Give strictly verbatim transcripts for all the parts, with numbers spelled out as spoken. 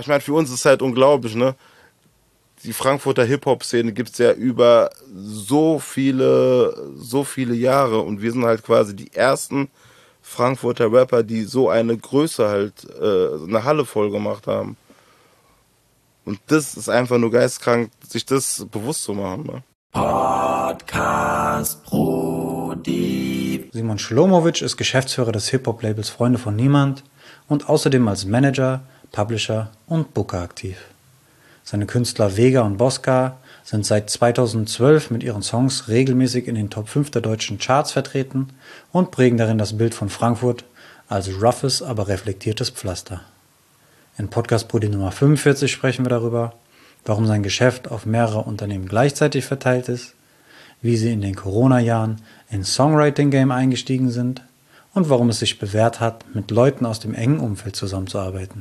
ich meine, für uns ist es halt unglaublich, ne? Die Frankfurter Hip-Hop-Szene gibt's ja über so viele, so viele Jahre und wir sind halt quasi die ersten Frankfurter Rapper, die so eine Größe halt, äh, eine Halle voll gemacht haben. Und das ist einfach nur geistkrank, sich das bewusst zu machen, ne? Podcast Brudi. Simon Schlomowitsch ist Geschäftsführer des Hip-Hop-Labels Freunde von Niemand und außerdem als Manager, Publisher und Booker aktiv. Seine Künstler Vega und Bosca sind seit zweitausendzwölf mit ihren Songs regelmäßig in den Top fünf der deutschen Charts vertreten und prägen darin das Bild von Frankfurt als roughes, aber reflektiertes Pflaster. In Podcast Brudi Nummer fünfundvierzig sprechen wir darüber, warum sein Geschäft auf mehrere Unternehmen gleichzeitig verteilt ist, wie sie in den Corona-Jahren ins Songwriting-Game eingestiegen sind und warum es sich bewährt hat, mit Leuten aus dem engen Umfeld zusammenzuarbeiten.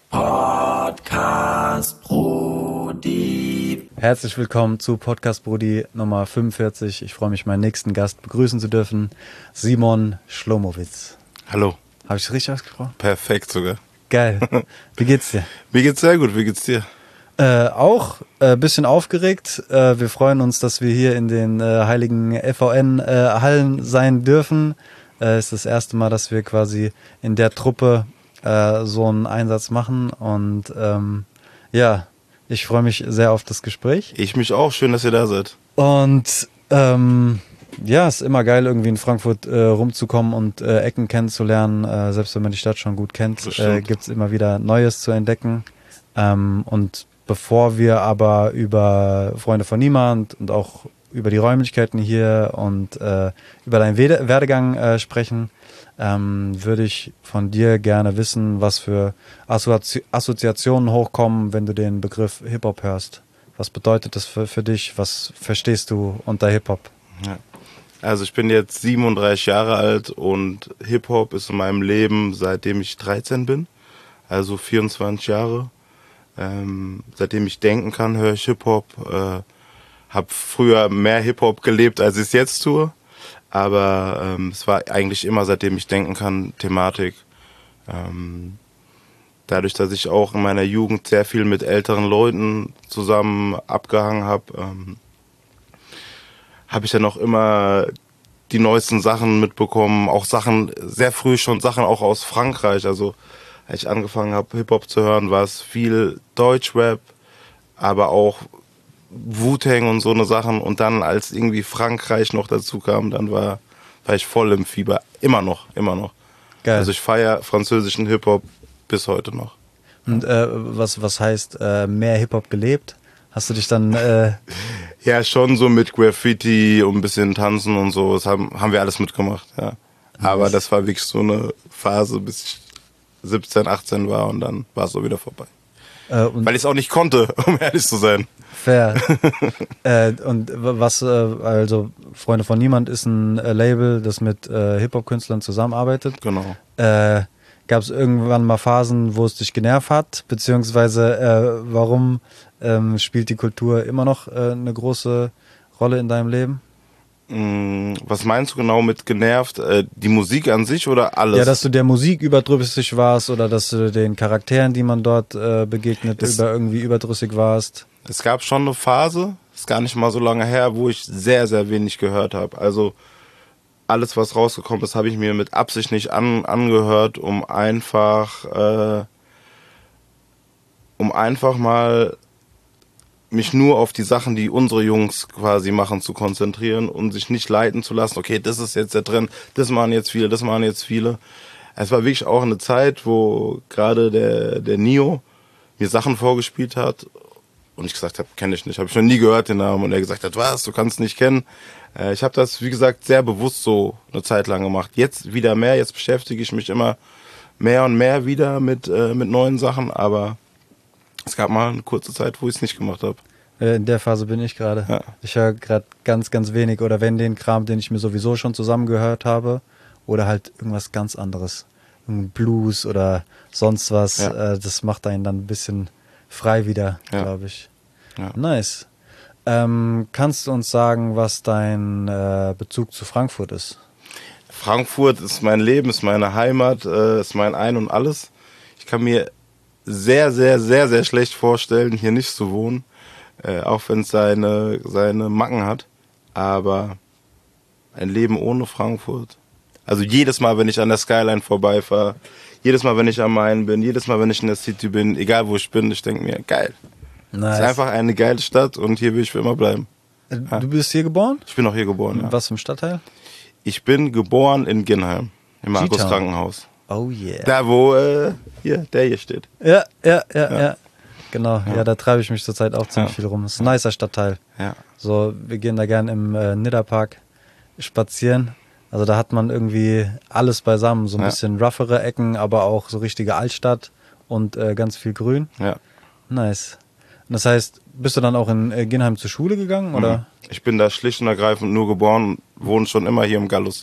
Podcast Brudi. Herzlich willkommen zu Podcast Brudi Nummer fünfundvierzig. Ich freue mich, meinen nächsten Gast begrüßen zu dürfen, Simon Schlomowitz. Hallo. Habe ich es richtig ausgesprochen? Perfekt sogar. Geil. Wie geht's dir? Mir geht's sehr gut. Wie geht's dir? Äh, auch ein äh, bisschen aufgeregt. Äh, wir freuen uns, dass wir hier in den äh, heiligen F V N-Hallen äh, sein dürfen. Äh, ist das erste Mal, dass wir quasi in der Truppe äh, so einen Einsatz machen. Und ähm, ja, ich freue mich sehr auf das Gespräch. Ich mich auch. Schön, dass ihr da seid. Und ähm, ja, ist immer geil, irgendwie in Frankfurt äh, rumzukommen und äh, Ecken kennenzulernen. Äh, selbst wenn man die Stadt schon gut kennt, äh, gibt es immer wieder Neues zu entdecken. Ähm, und bevor wir aber über Freunde von Niemand und auch über die Räumlichkeiten hier und äh, über deinen Wede- Werdegang äh, sprechen, ähm, würde ich von dir gerne wissen, was für Assozi- Assoziationen hochkommen, wenn du den Begriff Hip-Hop hörst. Was bedeutet das für, für dich? Was verstehst du unter Hip-Hop? Ja. Also ich bin jetzt siebenunddreißig Jahre alt und Hip-Hop ist in meinem Leben, seitdem ich dreizehn bin, also vierundzwanzig Jahre. Ähm, seitdem ich denken kann, höre ich Hip-Hop. Äh, habe früher mehr Hip-Hop gelebt, als ich es jetzt tue. Aber ähm, es war eigentlich immer, seitdem ich denken kann, Thematik. Ähm, dadurch, dass ich auch in meiner Jugend sehr viel mit älteren Leuten zusammen abgehangen habe, ähm, habe ich dann auch immer die neuesten Sachen mitbekommen. Auch Sachen, sehr früh schon Sachen auch aus Frankreich. Also als ich angefangen habe, Hip-Hop zu hören, war es viel Deutschrap, aber auch Wu-Tang und so eine Sachen. Und dann, als irgendwie Frankreich noch dazu kam, dann war, war ich voll im Fieber. Immer noch, immer noch. Geil. Also ich feiere französischen Hip-Hop bis heute noch. Und äh, was, was heißt äh, mehr Hip-Hop gelebt? Hast du dich dann... Äh ja, schon so mit Graffiti und ein bisschen Tanzen und so. Das haben, haben wir alles mitgemacht, ja. Aber nice. Das war wirklich so eine Phase, bis ich siebzehn, achtzehn war und dann war es so wieder vorbei. Äh, Weil ich es auch nicht konnte, um ehrlich zu sein. Fair. äh, und was, äh, also Freunde von Niemand ist ein äh, Label, das mit äh, Hip-Hop-Künstlern zusammenarbeitet. Genau. Äh, Gab es irgendwann mal Phasen, wo es dich genervt hat? Beziehungsweise äh, warum ähm, spielt die Kultur immer noch äh, eine große Rolle in deinem Leben? Was meinst du genau mit genervt? Die Musik an sich oder alles? Ja, dass du der Musik überdrüssig warst oder dass du den Charakteren, die man dort äh, begegnet, es, über irgendwie überdrüssig warst. Es gab schon eine Phase, ist gar nicht mal so lange her, wo ich sehr, sehr wenig gehört habe. Also alles, was rausgekommen ist, habe ich mir mit Absicht nicht an, angehört, um einfach, äh, um einfach mal mich nur auf die Sachen, die unsere Jungs quasi machen, zu konzentrieren und sich nicht leiten zu lassen, okay, das ist jetzt der Trend, das machen jetzt viele, das machen jetzt viele. Es war wirklich auch eine Zeit, wo gerade der, der Nio mir Sachen vorgespielt hat und ich gesagt habe, kenne ich nicht, habe ich noch nie gehört den Namen und er gesagt hat, was, du kannst nicht kennen. Ich habe das, wie gesagt, sehr bewusst so eine Zeit lang gemacht. Jetzt wieder mehr, jetzt beschäftige ich mich immer mehr und mehr wieder mit, äh, mit neuen Sachen, aber es gab mal eine kurze Zeit, wo ich es nicht gemacht habe. In der Phase bin ich gerade. Ja. Ich höre gerade ganz, ganz wenig oder wenn den Kram, den ich mir sowieso schon zusammengehört habe oder halt irgendwas ganz anderes. Blues oder sonst was. Ja. Äh, das macht einen dann ein bisschen frei wieder, ja. glaube ich. Ja. Nice. Ähm, kannst du uns sagen, was dein äh, Bezug zu Frankfurt ist? Frankfurt ist mein Leben, ist meine Heimat, äh, ist mein Ein und Alles. Ich kann mir sehr, sehr, sehr, sehr schlecht vorstellen, hier nicht zu wohnen. Äh, auch wenn es seine, seine Macken hat. Aber ein Leben ohne Frankfurt. Also jedes Mal, wenn ich an der Skyline vorbeifahre, jedes Mal, wenn ich am Main bin, jedes Mal, wenn ich in der City bin, egal wo ich bin, ich denke mir, geil. Nice. Es ist einfach eine geile Stadt und hier will ich für immer bleiben. Ja. Du bist hier geboren? Ich bin auch hier geboren, ja. Was für ein Stadtteil? Ich bin geboren in Ginheim, im Markus G-Town. Krankenhaus. Oh yeah. Da, wo äh, hier, der hier steht. Ja, ja, ja, ja. Ja. Genau, ja. ja, da treibe ich mich zurzeit auch ziemlich Ja. viel rum. Das ist ein nicer Stadtteil. Ja. So, wir gehen da gern im äh, Nidderpark spazieren. Also da hat man irgendwie alles beisammen. So ein Ja. bisschen roughere Ecken, aber auch so richtige Altstadt und äh, ganz viel Grün. Ja. Nice. Und das heißt, bist du dann auch in äh, Ginheim zur Schule gegangen, oder? Ich bin da schlicht und ergreifend nur geboren und wohne schon immer hier im Gallus.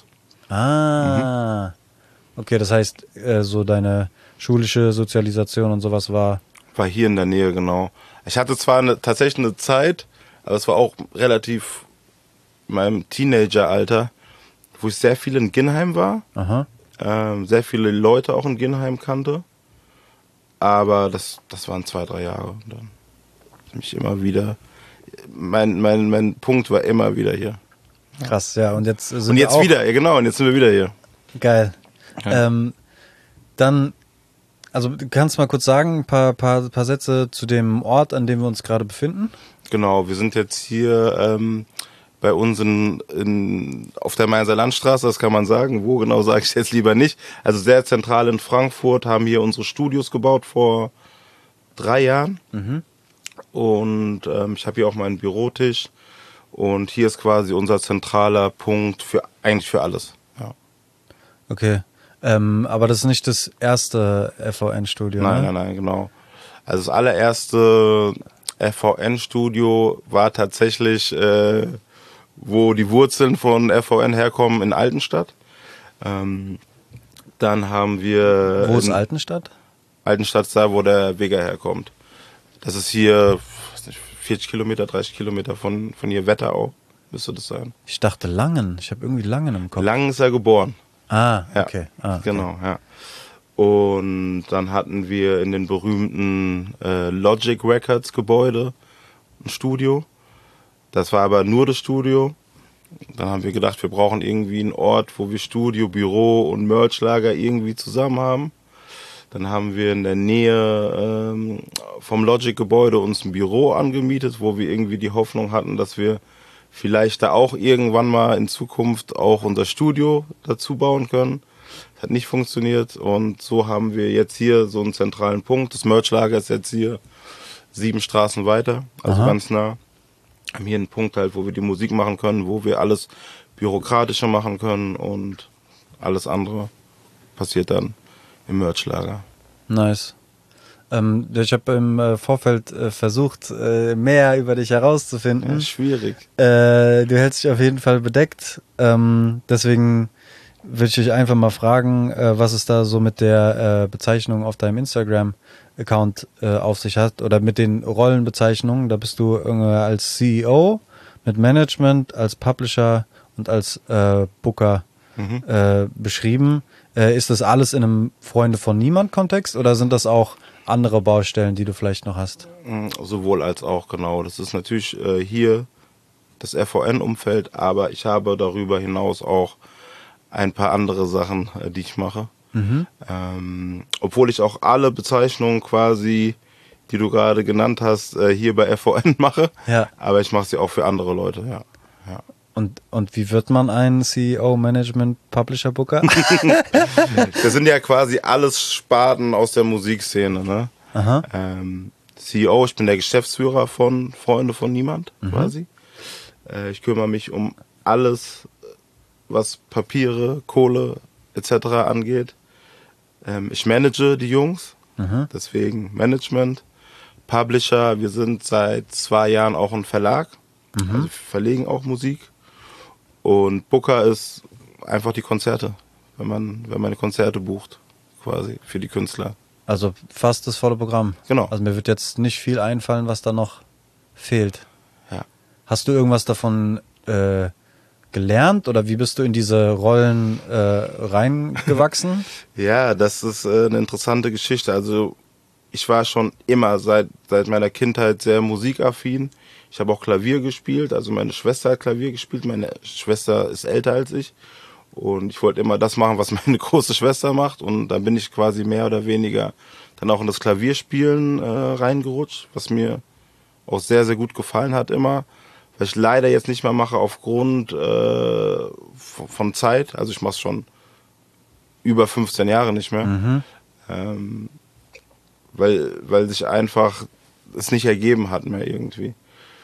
Ah. Okay, das heißt, äh, so deine schulische Sozialisation und sowas war... War hier in der Nähe, genau. Ich hatte zwar eine, tatsächlich eine Zeit, aber es war auch relativ in meinem Teenageralter, wo ich sehr viel in Ginheim war, Aha. ähm, sehr viele Leute auch in Ginheim kannte. Aber das, das waren zwei, drei Jahre. Und dann hab ich immer wieder, mein, mein, mein Punkt war immer wieder hier. Krass, ja. Und jetzt sind Und wir jetzt auch wieder, ja, genau, und jetzt sind wir wieder hier. Geil. Ja. Ähm, dann, also du kannst mal kurz sagen, ein paar, paar, paar Sätze zu dem Ort, an dem wir uns gerade befinden. Genau, wir sind jetzt hier ähm, bei uns in, in, auf der Mainzer Landstraße, das kann man sagen. Wo genau, sage ich jetzt lieber nicht. Also sehr zentral in Frankfurt, haben hier unsere Studios gebaut vor drei Jahren. Mhm. Und ähm, ich habe hier auch meinen Bürotisch. Und hier ist quasi unser zentraler Punkt für eigentlich für alles. Ja. Okay. Ähm, aber das ist nicht das erste F V N-Studio, Nein, ne? nein, nein, genau. Also das allererste F V N-Studio war tatsächlich, äh, wo die Wurzeln von F V N herkommen, in Altenstadt. Ähm, dann haben wir... Wo ist in Altenstadt? Altenstadt ist da, wo der Vega herkommt. Das ist hier weiß nicht, vierzig Kilometer, dreißig Kilometer von, von hier, Wetterau müsste das sein. Ich dachte Langen. Ich habe irgendwie Langen im Kopf. Lang ist er geboren. Ah, Ja, okay. Ah, okay. genau, ja. Und dann hatten wir in den berühmten äh, Logic Records Gebäude ein Studio. Das war aber nur das Studio. Dann haben wir gedacht, wir brauchen irgendwie einen Ort, wo wir Studio, Büro und Merchlager irgendwie zusammen haben. Dann haben wir in der Nähe ähm, vom Logic Gebäude uns ein Büro angemietet, wo wir irgendwie die Hoffnung hatten, dass wir vielleicht da auch irgendwann mal in Zukunft auch unser Studio dazu bauen können. Das hat nicht funktioniert und so haben wir jetzt hier so einen zentralen Punkt. Das Merchlager ist jetzt hier sieben Straßen weiter, also Aha. ganz nah. Haben hier einen Punkt halt, wo wir die Musik machen können, wo wir alles Bürokratische machen können und alles andere passiert dann im Merchlager. Nice. Ähm, ich habe im äh, Vorfeld äh, versucht, äh, mehr über dich herauszufinden. Ja, schwierig. Äh, du hältst dich auf jeden Fall bedeckt. Ähm, deswegen würde ich dich einfach mal fragen, äh, was es da so mit der äh, Bezeichnung auf deinem Instagram-Account äh, auf sich hat oder mit den Rollenbezeichnungen. Da bist du irgendwie als C E O, mit Management, als Publisher und als äh, Booker Mhm. äh, beschrieben. Äh, ist das alles in einem Freunde von Niemand-Kontext oder sind das auch andere Baustellen, die du vielleicht noch hast? Sowohl als auch, genau. Das ist natürlich äh, hier das F V N-Umfeld, aber ich habe darüber hinaus auch ein paar andere Sachen, äh, die ich mache. Mhm. Ähm, obwohl ich auch alle Bezeichnungen quasi, die du gerade genannt hast, äh, hier bei F V N mache. Ja. Aber ich mache sie auch für andere Leute, ja. ja. Und, und wie wird man ein C E O, Management, Publisher, Booker? Das sind ja quasi alles Sparten aus der Musikszene, ne? Aha. Ähm, C E O, ich bin der Geschäftsführer von Freunde von Niemand, Mhm. quasi. Äh, ich kümmere mich um alles, was Papiere, Kohle et cetera angeht. Ähm, ich manage die Jungs, Mhm. deswegen Management. Publisher, wir sind seit zwei Jahren auch ein Verlag, Mhm. also wir verlegen auch Musik. Und Booker ist einfach die Konzerte, wenn man, wenn man Konzerte bucht, quasi für die Künstler. Also fast das volle Programm. Genau. Also mir wird jetzt nicht viel einfallen, was da noch fehlt. Ja. Hast du irgendwas davon äh, gelernt oder wie bist du in diese Rollen äh, reingewachsen? Ja, das ist äh, eine interessante Geschichte. Also ich war schon immer seit, seit meiner Kindheit sehr musikaffin. Ich habe auch Klavier gespielt, also meine Schwester hat Klavier gespielt, meine Schwester ist älter als ich. Und ich wollte immer das machen, was meine große Schwester macht. Und dann bin ich quasi mehr oder weniger dann auch in das Klavierspielen äh, reingerutscht, was mir auch sehr, sehr gut gefallen hat immer. Was ich leider jetzt nicht mehr mache aufgrund äh, von Zeit. Also ich mache es schon über fünfzehn Jahre nicht mehr. Mhm. Ähm, weil, weil sich einfach es nicht ergeben hat mehr irgendwie.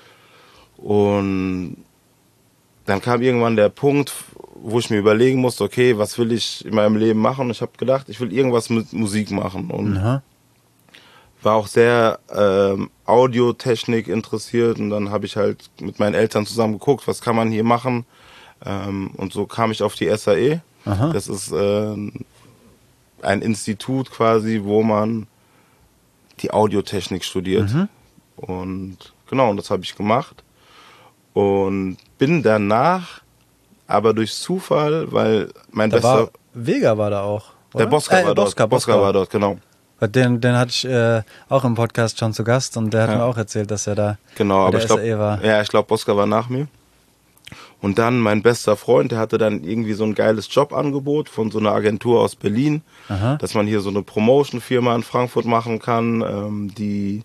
Und dann kam irgendwann der Punkt, wo ich mir überlegen musste, okay, was will ich in meinem Leben machen? Und ich habe gedacht, ich will irgendwas mit Musik machen. Und Aha. war auch sehr ähm, Audiotechnik interessiert. Und dann habe ich halt mit meinen Eltern zusammen geguckt, was kann man hier machen. Ähm, und so kam ich auf die S A E. Aha. Das ist äh, ein Institut quasi, wo man die Audiotechnik studiert. Mhm. Und genau, und das habe ich gemacht. Und bin danach, aber durch Zufall, weil mein Da bester... war, Vega war da auch, oder? Der Bosca äh, war dort. Bosca, Bosca Bosca war dort, genau. Den, den hatte ich äh, auch im Podcast schon zu Gast und der hat Ja. mir auch erzählt, dass er da Genau, bei aber der ich glaube, S A E war. ja, ich glaube, Bosca war nach mir. Und dann mein bester Freund, der hatte dann irgendwie so ein geiles Jobangebot von so einer Agentur aus Berlin, Aha. dass man hier so eine Promotion-Firma in Frankfurt machen kann, ähm, die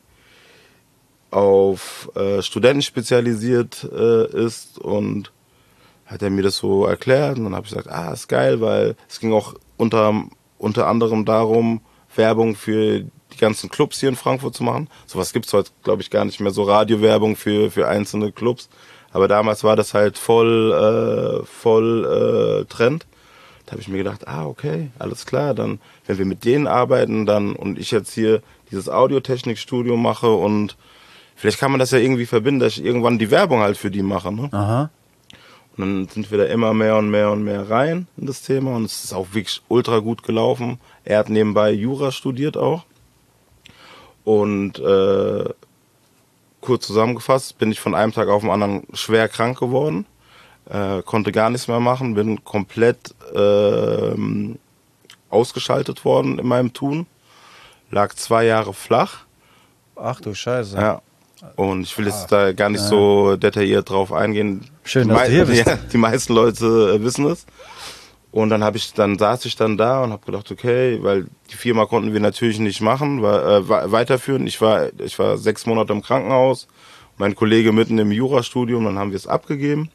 auf äh, Studenten spezialisiert äh, ist. Und hat er mir das so erklärt und dann habe ich gesagt, ah, ist geil, weil es ging auch unter, unter anderem darum, Werbung für die ganzen Clubs hier in Frankfurt zu machen. Sowas gibt's heute, glaube ich, gar nicht mehr, so Radiowerbung für, für einzelne Clubs. Aber damals war das halt voll, äh, voll äh, Trend. Da habe ich mir gedacht, ah, okay, alles klar, dann, wenn wir mit denen arbeiten, dann und ich jetzt hier dieses Audiotechnikstudio mache und vielleicht kann man das ja irgendwie verbinden, dass ich irgendwann die Werbung halt für die mache, ne? Aha. Und dann sind wir da immer mehr und mehr und mehr rein in das Thema und es ist auch wirklich ultra gut gelaufen. Er hat nebenbei Jura studiert auch. Und äh, kurz zusammengefasst bin ich von einem Tag auf den anderen schwer krank geworden. Äh, konnte gar nichts mehr machen, bin komplett äh, ausgeschaltet worden in meinem Tun. Lag zwei Jahre flach. Ach du Scheiße. Ja. Und ich will jetzt da gar nicht ja. so detailliert drauf eingehen. Schön, die dass du hier bist. Ja, die meisten Leute äh, wissen es. Und dann habe ich, dann saß ich dann da und habe gedacht, okay, weil die Firma konnten wir natürlich nicht machen, war, äh, weiterführen. Ich war, ich war sechs Monate im Krankenhaus, mein Kollege mitten im Jurastudium, dann haben wir es abgegeben.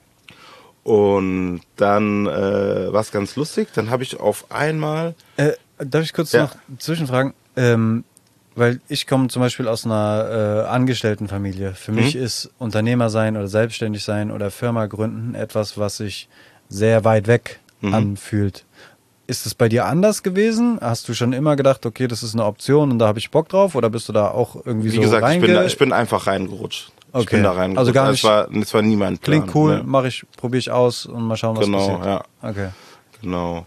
Und dann äh, war es ganz lustig. Dann habe ich auf einmal... Äh, darf ich kurz ja. noch zwischenfragen? Ähm, weil ich komme zum Beispiel aus einer äh, Angestelltenfamilie. Für mhm. mich ist Unternehmer sein oder selbstständig sein oder Firma gründen etwas, was sich sehr weit weg mhm. anfühlt. Ist es bei dir anders gewesen? Hast du schon immer gedacht, okay, das ist eine Option und da habe ich Bock drauf? Oder bist du da auch irgendwie Wie so gesagt, reinge... ich bin, ich bin einfach reingerutscht. Okay. Ich bin da reingerutscht. Also gar nicht... Es war, es war nie mein Plan. Klingt cool, ne? mache ich, probiere ich aus und mal schauen, was genau, passiert. Genau, ja. Okay. Genau.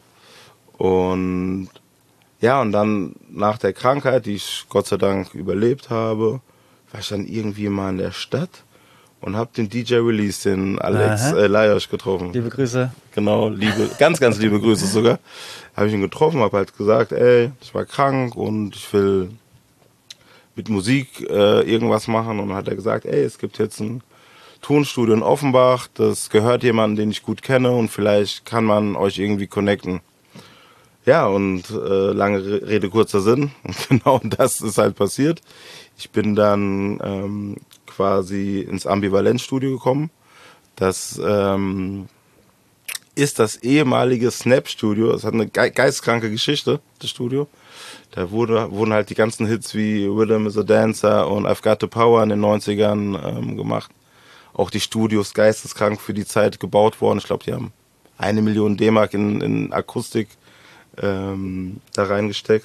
Und ja, und dann nach der Krankheit, die ich Gott sei Dank überlebt habe, war ich dann irgendwie mal in der Stadt und habe den D J Release, den Alex äh, Lajos getroffen. Liebe Grüße. Genau, liebe, ganz, ganz liebe Grüße sogar. Habe ich ihn getroffen, habe halt gesagt, ey, ich war krank und ich will mit Musik äh, irgendwas machen. Und dann hat er gesagt, ey, es gibt jetzt ein Tonstudio in Offenbach, das gehört jemandem, den ich gut kenne und vielleicht kann man euch irgendwie connecten. Ja, und äh, lange Rede, kurzer Sinn. Und genau das ist halt passiert. Ich bin dann ähm, quasi ins Ambivalenzstudio gekommen. Das ähm, ist das ehemalige Snap-Studio. Es hat eine ge- geistkranke Geschichte, das Studio. Da wurde, wurden halt die ganzen Hits wie Rhythm is a Dancer und I've Got the Power in den neunzigern ähm, gemacht. Auch die Studios geisteskrank für die Zeit gebaut worden. Ich glaube, die haben eine Million D-Mark in, in Akustik ähm, da reingesteckt.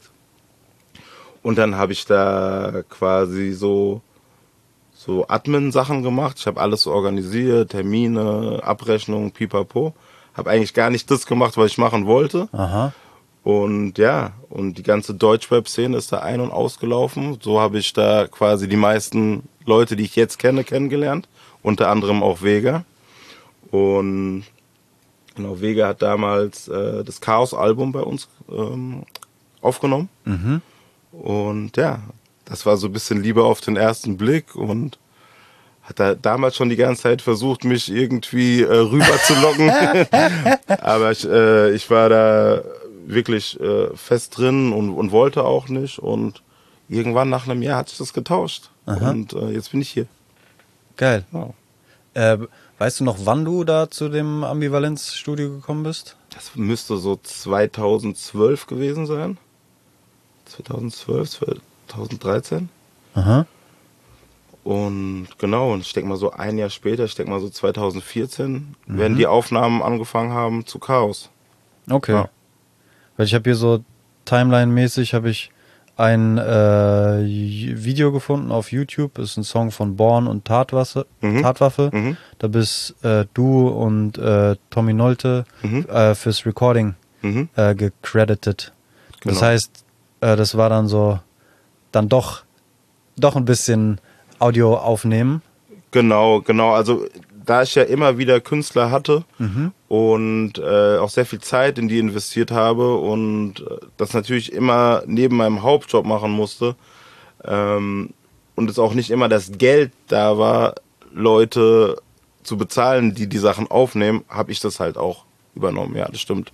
Und dann habe ich da quasi so so Admin-Sachen gemacht. Ich habe alles organisiert, Termine, Abrechnung, pipapo. Habe eigentlich gar nicht das gemacht, was ich machen wollte. Aha. Und ja, und die ganze Deutschrap-Szene ist da ein- und ausgelaufen. So habe ich da quasi die meisten Leute, die ich jetzt kenne, kennengelernt. Unter anderem auch Vega. Und genau, Vega hat damals äh, das Chaos-Album bei uns ähm, aufgenommen. Mhm. Und ja, das war so ein bisschen Liebe auf den ersten Blick und hat er damals schon die ganze Zeit versucht, mich irgendwie äh, rüber zu locken. Aber ich, äh, ich war da wirklich äh, fest drin und, und wollte auch nicht. Und irgendwann nach einem Jahr hat sich das getauscht. Aha. Und äh, jetzt bin ich hier. Geil. Ja. Äh, weißt du noch, wann du da zu dem Ambivalenz-Studio gekommen bist? Das müsste so zweitausendzwölf gewesen sein. zweitausendzwölf, zweitausenddreizehn. Aha. Und genau, und ich denke mal so ein Jahr später, ich denke mal so zweitausendvierzehn, mhm. werden die Aufnahmen angefangen haben zu Chaos. Okay. Ja. Weil ich habe hier so Timeline-mäßig habe ich ein äh, Video gefunden auf YouTube. Das ist ein Song von Born und Tatwaffe. Mhm. Tatwaffe. Mhm. Da bist äh, du und äh, Tommy Nolte Mhm. äh, fürs Recording Mhm. äh, gecredited. Genau. Das heißt, äh, das war dann so, dann doch, doch ein bisschen Audio aufnehmen. Genau, genau. Also da ich ja immer wieder Künstler hatte Mhm. und äh, auch sehr viel Zeit in die investiert habe und äh, das natürlich immer neben meinem Hauptjob machen musste ähm, und es auch nicht immer das Geld da war, Leute zu bezahlen, die die Sachen aufnehmen, habe ich das halt auch übernommen. Ja, das stimmt.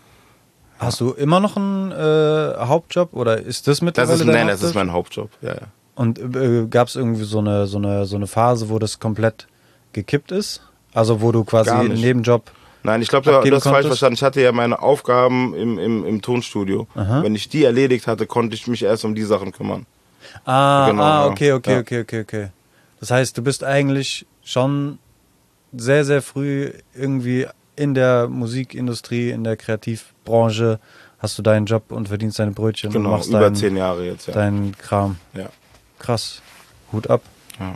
Hast du immer noch einen äh, Hauptjob oder ist das mittlerweile Das ist, dein nein, das Hauptjob? ist mein Hauptjob. Ja, ja. Und äh, gab es irgendwie so eine, so, eine, so eine Phase, wo das komplett gekippt ist? Also wo du quasi Gar einen nicht. Nebenjob... Nein, ich glaube, du abgeben hast falsch konntest? verstanden. Ich hatte ja meine Aufgaben im, im, im Tonstudio. Aha. Wenn ich die erledigt hatte, konnte ich mich erst um die Sachen kümmern. Ah, Genau, ah ja. okay, okay, Ja. okay, okay, okay. Das heißt, du bist eigentlich schon sehr, sehr früh irgendwie in der Musikindustrie, in der Kreativbranche, hast du deinen Job und verdienst deine Brötchen und Genau, machst über deinen, zehn Jahre jetzt, ja. deinen Kram. ja. Krass. Hut ab. Ja.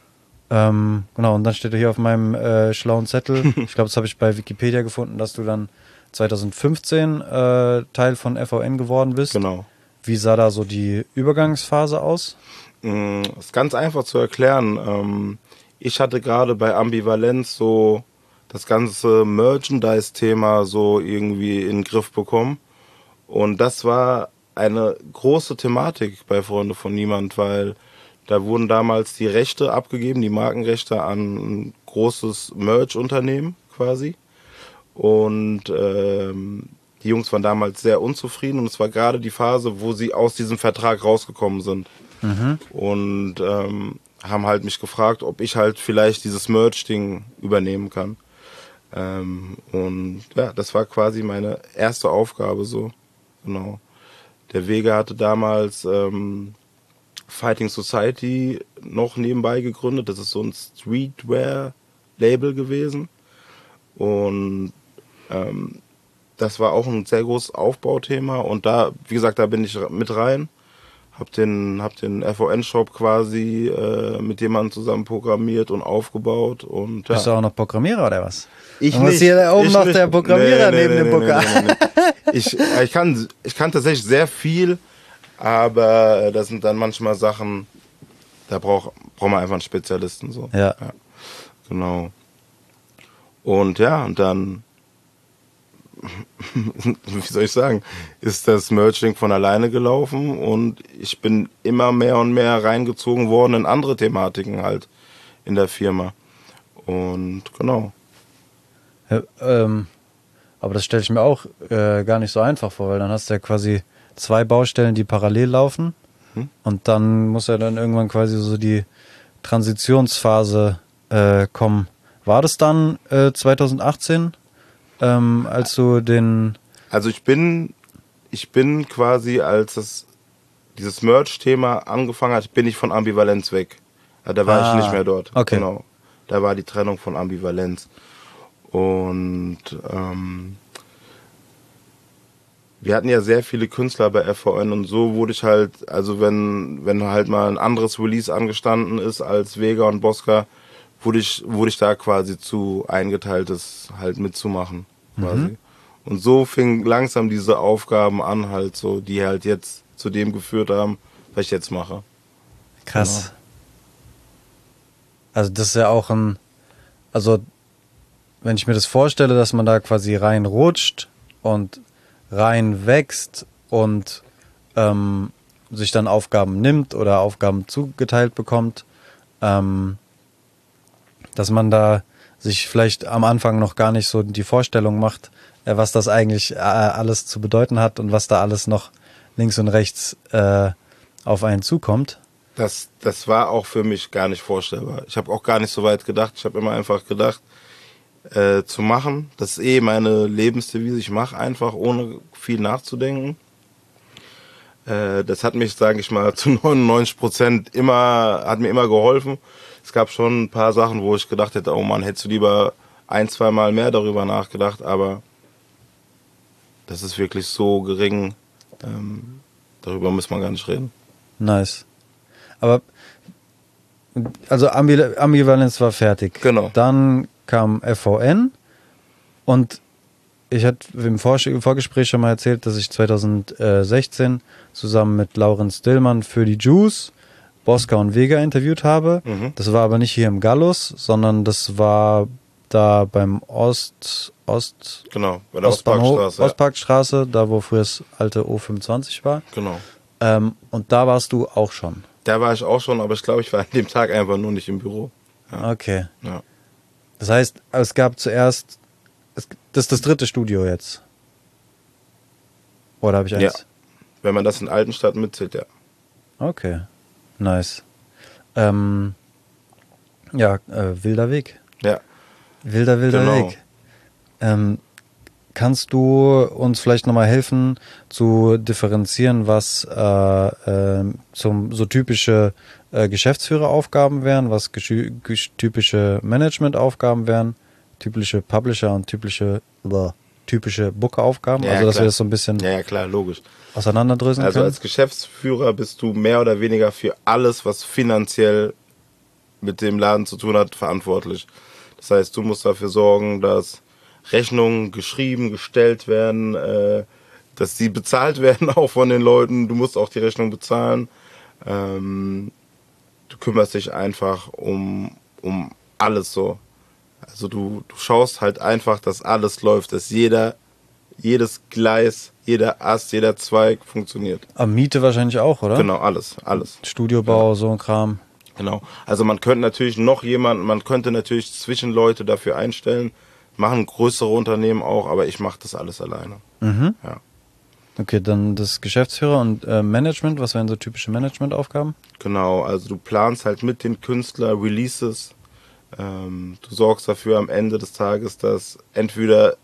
Ähm, genau, und dann steht hier auf meinem äh, schlauen Zettel, ich glaube, das habe ich bei Wikipedia gefunden, dass du dann zweitausendfünfzehn äh, Teil von F V N geworden bist. Genau. Wie sah da so die Übergangsphase aus? Mm, ist ganz einfach zu erklären. Ähm, ich hatte gerade bei Ambivalenz so das ganze Merchandise-Thema so irgendwie in den Griff bekommen. Und das war eine große Thematik bei Freunde von Niemand, weil da wurden damals die Rechte abgegeben, die Markenrechte an ein großes Merch-Unternehmen quasi. Und ähm, die Jungs waren damals sehr unzufrieden und es war gerade die Phase, wo sie aus diesem Vertrag rausgekommen sind. Mhm. Und ähm, haben halt mich gefragt, ob ich halt vielleicht dieses Merch-Ding übernehmen kann. Ähm, und ja, das war quasi meine erste Aufgabe so. Genau. Der Vega hatte damals ähm, Fighting Society noch nebenbei gegründet. Das ist so ein Streetwear-Label gewesen. Und ähm, das war auch ein sehr großes Aufbauthema. Und da, wie gesagt, da bin ich mit rein. Hab den, hab den F O N-Shop quasi äh, mit jemandem zusammen programmiert und aufgebaut. Und, ja. Bist du auch noch Programmierer oder was? Ich Du musst nicht. hier oben ich noch nicht. der Programmierer Nee, nee, neben nee, dem nee, Booker. nee, nee, nee. Ich, äh, ich, kann, ich kann tatsächlich sehr viel, aber äh, das sind dann manchmal Sachen, da braucht braucht man einfach einen Spezialisten. So. Ja. Ja. Genau. Und ja, und dann, wie soll ich sagen, ist das Merching von alleine gelaufen und ich bin immer mehr und mehr reingezogen worden in andere Thematiken halt in der Firma. Und genau. Ja, ähm, aber das stelle ich mir auch äh, gar nicht so einfach vor, weil dann hast du ja quasi zwei Baustellen, die parallel laufen Hm. und dann muss ja dann irgendwann quasi so die Transitionsphase äh, kommen. War das dann äh, zweitausendachtzehn, ähm, als du den... Also ich bin, ich bin quasi, als das, dieses Merch-Thema angefangen hat, bin ich von Ambivalenz weg. Ja, da war Ah, ich nicht mehr dort. okay. Genau. Da war die Trennung von Ambivalenz. Und ähm, wir hatten ja sehr viele Künstler bei F V N und so wurde ich halt, also wenn, wenn halt mal ein anderes Release angestanden ist als Vega und Bosca, wurde ich, wurde ich da quasi zu eingeteilt, das halt mitzumachen, quasi. Mhm. Und so fing langsam diese Aufgaben an, halt so, die halt jetzt zu dem geführt haben, was ich jetzt mache. Krass. Genau. Also das ist ja auch ein... Also wenn ich mir das vorstelle, dass man da quasi reinrutscht und rein wächst und ähm, sich dann Aufgaben nimmt oder Aufgaben zugeteilt bekommt, ähm, dass man da sich vielleicht am Anfang noch gar nicht so die Vorstellung macht, äh, was das eigentlich äh, alles zu bedeuten hat und was da alles noch links und rechts äh, auf einen zukommt. Das, das war auch für mich gar nicht vorstellbar. Ich habe auch gar nicht so weit gedacht. Ich habe immer einfach gedacht, äh, zu machen. Das ist eh meine Lebensdevise. Ich mache einfach, ohne viel nachzudenken. Äh, das hat mich, sage ich mal, zu neunundneunzig Prozent immer, hat mir immer geholfen. Es gab schon ein paar Sachen, wo ich gedacht hätte, oh Mann, hättest du lieber ein, zwei Mal mehr darüber nachgedacht, aber das ist wirklich so gering, ähm, darüber muss man gar nicht reden. Nice. Aber, also Ambi- Ambivalenz war fertig. Genau. Dann kam F V N und ich hatte im Vor- Vorgespräch schon mal erzählt, dass ich zweitausendsechzehn zusammen mit Laurenz Dillmann für die Juice Bosca und Vega interviewt habe. Mhm. Das war aber nicht hier im Gallus, sondern das war da beim Ost, Ost, Genau, bei der Ostbahnhof- Ostparkstraße. Ja. Ostparkstraße, da wo früher das alte O fünfundzwanzig war. Genau. Ähm, und da warst du auch schon. Da war ich auch schon, aber ich glaube, ich war an dem Tag einfach nur nicht im Büro. Ja. Okay. Ja. Das heißt, es gab zuerst, es, das ist das dritte Studio jetzt. Oder habe ich eins? Ja. Wenn man das in Altenstadt mitzählt, ja. Okay, nice. Ähm, ja, äh, wilder Weg. Ja. Wilder, wilder Genau. Weg. Ähm, kannst du uns vielleicht nochmal helfen zu differenzieren, was äh, äh, zum, so typische äh, Geschäftsführeraufgaben wären, was geschü- gesch- typische Managementaufgaben wären, typische Publisher und typische, blah, typische Bookeraufgaben? Ja, also, dass klar. wir das so ein bisschen Ja, ja, klar, logisch. auseinanderdröseln Also können? als Geschäftsführer bist du mehr oder weniger für alles, was finanziell mit dem Laden zu tun hat, verantwortlich. Das heißt, du musst dafür sorgen, dass Rechnungen geschrieben, gestellt werden, äh, dass die bezahlt werden auch von den Leuten. Du musst auch die Rechnung bezahlen. Ähm, du kümmerst dich einfach um, um alles so. Also du, du schaust halt einfach, dass alles läuft, dass jeder, jedes Gleis, jeder Ast, jeder Zweig funktioniert. Aber Miete wahrscheinlich auch, oder? Genau, alles, alles. Studiobau, so ein Kram. Genau. Also man könnte natürlich noch jemanden, man könnte natürlich Zwischenleute dafür einstellen, machen größere Unternehmen auch, aber ich mache das alles alleine. Mhm. Ja. Okay, dann das Geschäftsführer und äh, Management, was wären so typische Managementaufgaben? Genau, also du planst halt mit den Künstlern Releases. Ähm, du sorgst dafür am Ende des Tages, dass entweder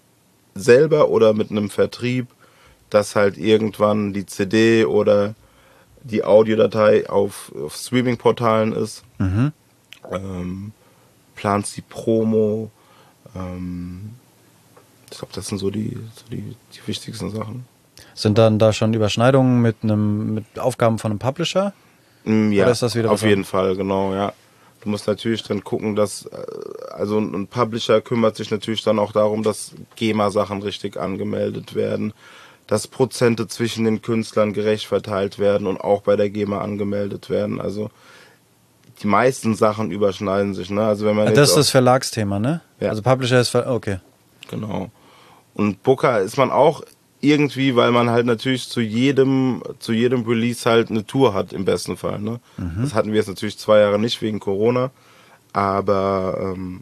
selber oder mit einem Vertrieb, dass halt irgendwann die C D oder die Audiodatei auf, auf Streaming-Portalen ist. Mhm. Ähm, planst die Promo. Ähm, ich glaube, das sind so die, so die, die wichtigsten Sachen. Sind dann da schon Überschneidungen mit einem mit Aufgaben von einem Publisher? Mm, Ja, Oder ist das wieder auf was jeden Fall, genau, ja. Du musst natürlich dann gucken, dass, äh, also ein ein Publisher kümmert sich natürlich dann auch darum, dass GEMA-Sachen richtig angemeldet werden, dass Prozente zwischen den Künstlern gerecht verteilt werden und auch bei der GEMA angemeldet werden. Also die meisten Sachen überschneiden sich, ne? Also wenn man jetzt Das ist auch- das Verlagsthema, ne? Ja. Also Publisher ist Ver okay. Genau. Und Booker ist man auch irgendwie, weil man halt natürlich zu jedem, zu jedem Release halt eine Tour hat, im besten Fall. Ne? Mhm. Das hatten wir jetzt natürlich zwei Jahre nicht wegen Corona, aber ähm,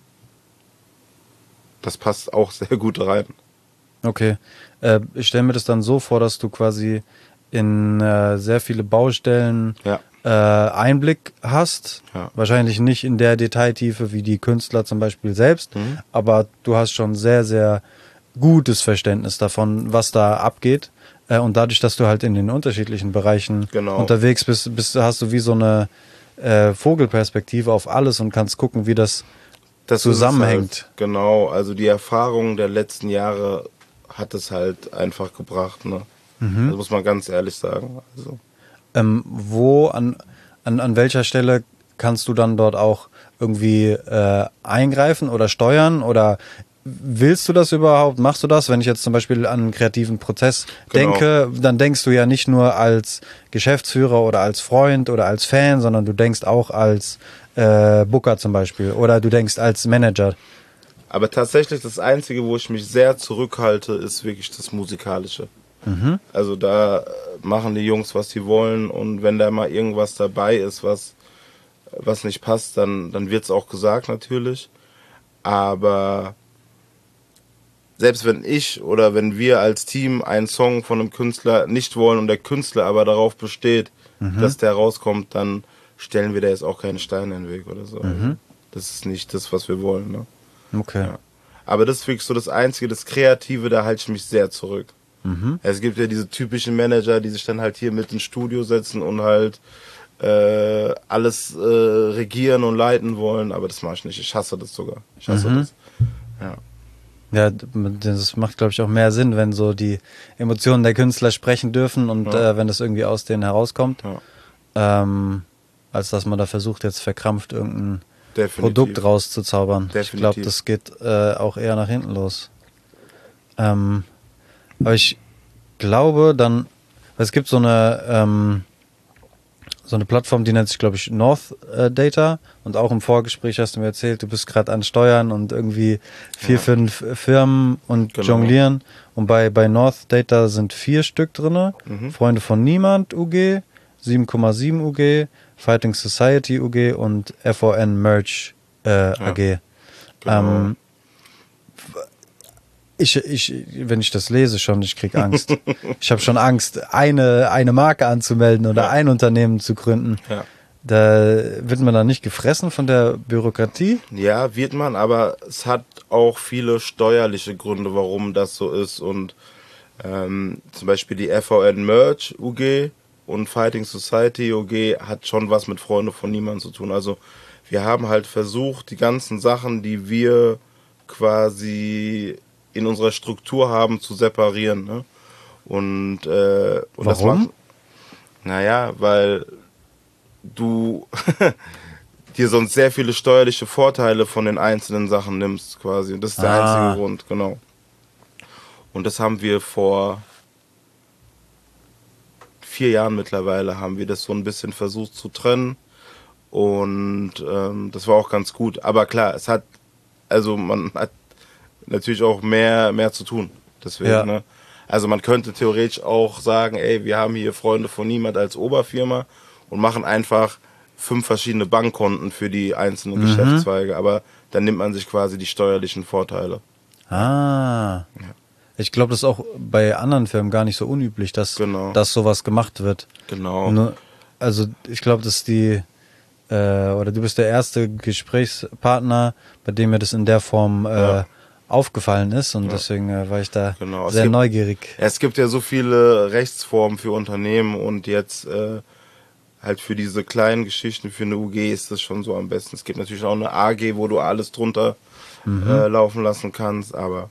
das passt auch sehr gut rein. Okay. Äh, ich stelle mir das dann so vor, dass du quasi in äh, sehr viele Baustellen Ja. äh, Einblick hast. Ja. Wahrscheinlich nicht in der Detailtiefe wie die Künstler zum Beispiel selbst, Mhm. aber du hast schon sehr, sehr gutes Verständnis davon, was da abgeht. Äh, und dadurch, dass du halt in den unterschiedlichen Bereichen Genau. unterwegs bist, bist, hast du wie so eine äh, Vogelperspektive auf alles und kannst gucken, wie das Das ist es zusammenhängt. Halt, genau, also die Erfahrung der letzten Jahre hat es halt einfach gebracht. Ne? Mhm. Das muss man ganz ehrlich sagen. Also. Ähm, wo, an, an, an welcher Stelle kannst du dann dort auch irgendwie äh, eingreifen oder steuern oder willst du das überhaupt? Machst du das? Wenn ich jetzt zum Beispiel an einen kreativen Prozess Genau. denke, dann denkst du ja nicht nur als Geschäftsführer oder als Freund oder als Fan, sondern du denkst auch als äh, Booker zum Beispiel oder du denkst als Manager. Aber tatsächlich das Einzige, wo ich mich sehr zurückhalte, ist wirklich das Musikalische. Mhm. Also da äh, machen die Jungs, was sie wollen, und wenn da mal irgendwas dabei ist, was, was nicht passt, dann, dann wird's auch gesagt natürlich. Aber selbst wenn ich oder wenn wir als Team einen Song von einem Künstler nicht wollen und der Künstler aber darauf besteht, Mhm. dass der rauskommt, dann stellen wir da jetzt auch keine Steine in den Weg oder so. Mhm. Also das ist nicht das, was wir wollen. Ne? Okay. Ja. Aber das ist wirklich so das Einzige, das Kreative, da halte ich mich sehr zurück. Mhm. Es gibt ja diese typischen Manager, die sich dann halt hier mit ins Studio setzen und halt äh, alles äh, regieren und leiten wollen, aber das mache ich nicht. Ich hasse das sogar. Ich hasse Mhm. das. Ja. Ja, das macht, glaube ich, auch mehr Sinn, wenn so die Emotionen der Künstler sprechen dürfen und Ja. äh, wenn das irgendwie aus denen herauskommt, Ja. ähm, als dass man da versucht, jetzt verkrampft irgendein Definitiv. Produkt rauszuzaubern. Ich Definitiv. glaube, das geht äh, auch eher nach hinten los. Ähm, aber ich glaube dann, weil es gibt so eine ähm, so eine Plattform, die nennt sich, glaube ich, North äh, Data, und auch im Vorgespräch hast du mir erzählt, du bist gerade an Steuern und irgendwie vier, Ja. fünf Firmen und Genau. jonglieren, und bei, bei North Data sind vier Stück drin, Mhm. Freunde von Niemand U G, sieben Komma sieben U G, Fighting Society U G und F O N Merch äh, A G. Genau. Ähm, ich, ich, wenn ich das lese schon, ich krieg Angst. Ich habe schon Angst, eine, eine Marke anzumelden oder Ja. ein Unternehmen zu gründen. Ja. Da wird man dann nicht gefressen von der Bürokratie. Ja, wird man, aber es hat auch viele steuerliche Gründe, warum das so ist. Und ähm, zum Beispiel die F V N Merch U G und Fighting Society U G hat schon was mit Freunde von Niemand zu tun. Also wir haben halt versucht, die ganzen Sachen, die wir quasi in unserer Struktur haben, zu separieren. Ne? Und, äh, und das Warum? macht, naja, weil du dir sonst sehr viele steuerliche Vorteile von den einzelnen Sachen nimmst, quasi. Und das ist der Ah. einzige Grund, genau. Und das haben wir vor vier Jahren mittlerweile, haben wir das so ein bisschen versucht zu trennen. Und ähm, das war auch ganz gut. Aber klar, es hat, also man hat natürlich auch mehr, mehr zu tun. Deswegen, Ja. ne? Also man könnte theoretisch auch sagen, ey, wir haben hier Freunde von Niemand als Oberfirma und machen einfach fünf verschiedene Bankkonten für die einzelnen Mhm. Geschäftszweige, aber dann nimmt man sich quasi die steuerlichen Vorteile. Ah. Ich glaube, das ist auch bei anderen Firmen gar nicht so unüblich, dass, Genau. dass sowas gemacht wird. Genau. Nur, also ich glaube, dass die, äh, oder du bist der erste Gesprächspartner, bei dem mir das in der Form äh, Ja. aufgefallen ist, und deswegen äh, war ich da Genau. Es sehr gibt- neugierig. Es gibt ja so viele Rechtsformen für Unternehmen und jetzt äh, halt für diese kleinen Geschichten, für eine U G ist das schon so am besten. Es gibt natürlich auch eine A G, wo du alles drunter äh, laufen lassen kannst, aber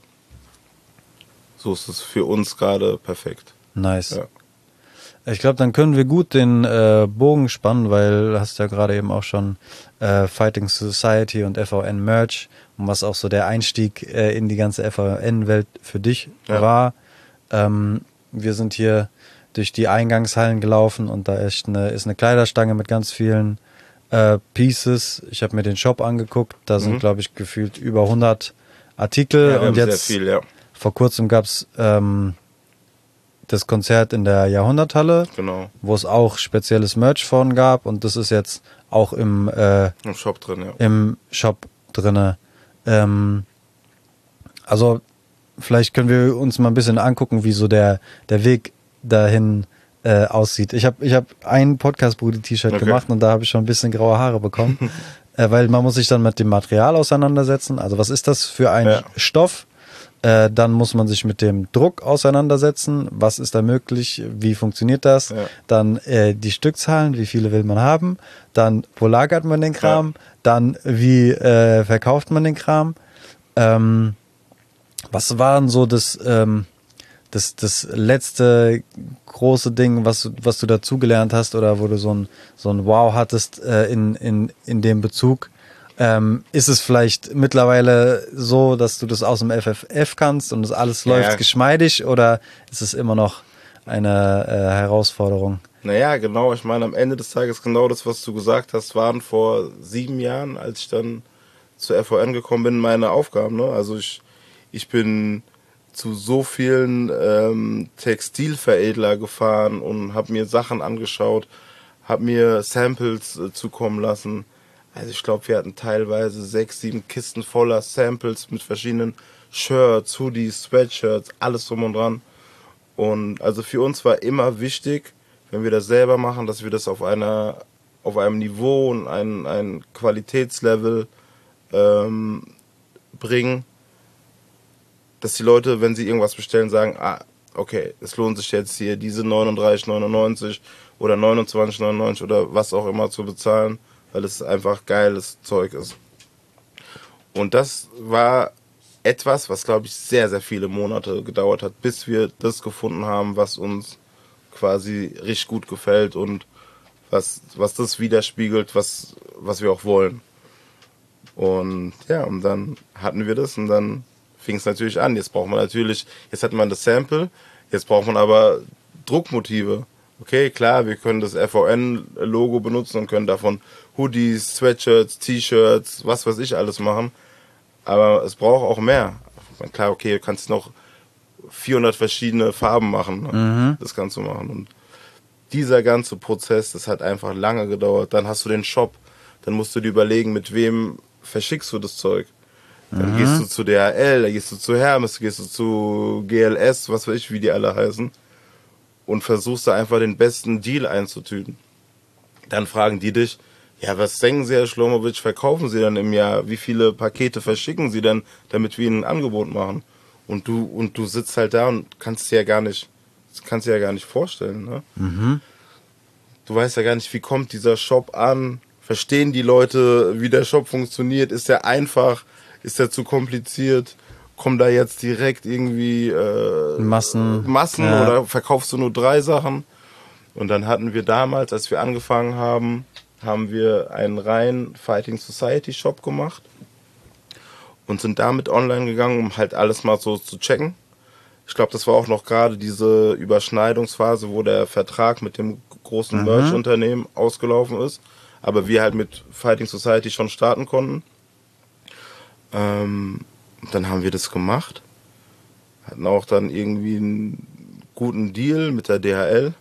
so ist es für uns gerade perfekt. Nice. Ja. Ich glaube, dann können wir gut den äh, Bogen spannen, weil du hast ja gerade eben auch schon äh, Fighting Society und F V N Merch, und was auch so der Einstieg äh, in die ganze F V N-Welt für dich Ja. war. Ähm, wir sind hier durch die Eingangshallen gelaufen, und da ist eine, ist eine Kleiderstange mit ganz vielen äh, Pieces. Ich habe mir den Shop angeguckt, da sind, Mhm. glaube ich, gefühlt über hundert Artikel, Ja, wir und haben jetzt sehr viel, ja. vor kurzem gab es ähm, das Konzert in der Jahrhunderthalle, Genau. wo es auch spezielles Merch von gab, und das ist jetzt auch im, äh, Im Shop drin, ja. im Shop drinne. Ähm, also vielleicht können wir uns mal ein bisschen angucken, wie so der, der Weg dahin äh, aussieht. Ich habe ich hab ein Podcast-Brudi-T-Shirt Okay. gemacht, und da habe ich schon ein bisschen graue Haare bekommen, äh, weil man muss sich dann mit dem Material auseinandersetzen. Also was ist das für ein Ja. Stoff? Äh, dann muss man sich mit dem Druck auseinandersetzen. Was ist da möglich? Wie funktioniert das? Ja. Dann äh, die Stückzahlen, wie viele will man haben? Dann, wo lagert man den Kram? Dann, wie äh, verkauft man den Kram? Ähm, was war denn so das, ähm, das, das letzte große Ding, was, du- was du dazugelernt hast, oder wo du so ein, so ein Wow hattest äh, in, in, in dem Bezug? Ähm, ist es vielleicht mittlerweile so, dass du das aus dem F F F kannst und das alles Ja, läuft ja. geschmeidig, oder ist es immer noch eine äh, Herausforderung? Naja, genau. Ich meine, am Ende des Tages genau das, was du gesagt hast, waren vor sieben Jahren, als ich dann zur F V N gekommen bin, meine Aufgaben. Ne? Also ich, ich bin zu so vielen ähm, Textilveredler gefahren und habe mir Sachen angeschaut, habe mir Samples äh, zukommen lassen. Also ich glaube, wir hatten teilweise sechs, sieben Kisten voller Samples mit verschiedenen Shirts, Hoodies, Sweatshirts, alles drum und dran. Und also für uns war immer wichtig, wenn wir das selber machen, dass wir das auf einer, auf einem Niveau und ein, ein Qualitätslevel ähm, bringen, dass die Leute, wenn sie irgendwas bestellen, sagen, ah, okay, es lohnt sich jetzt hier diese neununddreißig neunundneunzig oder neunundzwanzig neunundneunzig oder was auch immer zu bezahlen, weil es einfach geiles Zeug ist. Und das war etwas, was, glaube ich, sehr, sehr viele Monate gedauert hat, bis wir das gefunden haben, was uns quasi richtig gut gefällt und was, was das widerspiegelt, was, was wir auch wollen. Und ja, und dann hatten wir das und dann fing es natürlich an. Jetzt braucht man natürlich, jetzt hat man das Sample, jetzt braucht man aber Druckmotive. Okay, klar, wir können das R V N-Logo benutzen und können davon Hoodies, Sweatshirts, T-Shirts, was weiß ich alles machen. Aber es braucht auch mehr. Klar, okay, du kannst noch vierhundert verschiedene Farben machen. Ne? Mhm. Das kannst du machen. Und dieser ganze Prozess, das hat einfach lange gedauert. Dann hast du den Shop. Dann musst du dir überlegen, mit wem verschickst du das Zeug. Dann mhm. gehst du zu D H L, dann gehst du zu Hermes, gehst du zu G L S, was weiß ich, wie die alle heißen. Und versuchst da einfach den besten Deal einzutüten. Dann fragen die dich, ja, was denken Sie, Herr Schlomowitsch, verkaufen Sie denn im Jahr? Wie viele Pakete verschicken Sie denn, damit wir Ihnen ein Angebot machen? Und du, und du sitzt halt da und kannst dir ja gar nicht, kannst dir ja gar nicht vorstellen, ne? Mhm. Du weißt ja gar nicht, wie kommt dieser Shop an? Verstehen die Leute, wie der Shop funktioniert? Ist der einfach? Ist der zu kompliziert? Kommen da jetzt direkt irgendwie äh, Massen, Massen ja. Oder verkaufst du nur drei Sachen? Und dann hatten wir damals, als wir angefangen haben, haben wir einen rein Fighting Society Shop gemacht und sind damit online gegangen, um halt alles mal so zu checken. Ich glaube, das war auch noch gerade diese Überschneidungsphase, wo der Vertrag mit dem großen mhm. Merch-Unternehmen ausgelaufen ist, aber wir halt mit Fighting Society schon starten konnten. Ähm, dann haben wir das gemacht, hatten auch dann irgendwie einen guten Deal mit der D H L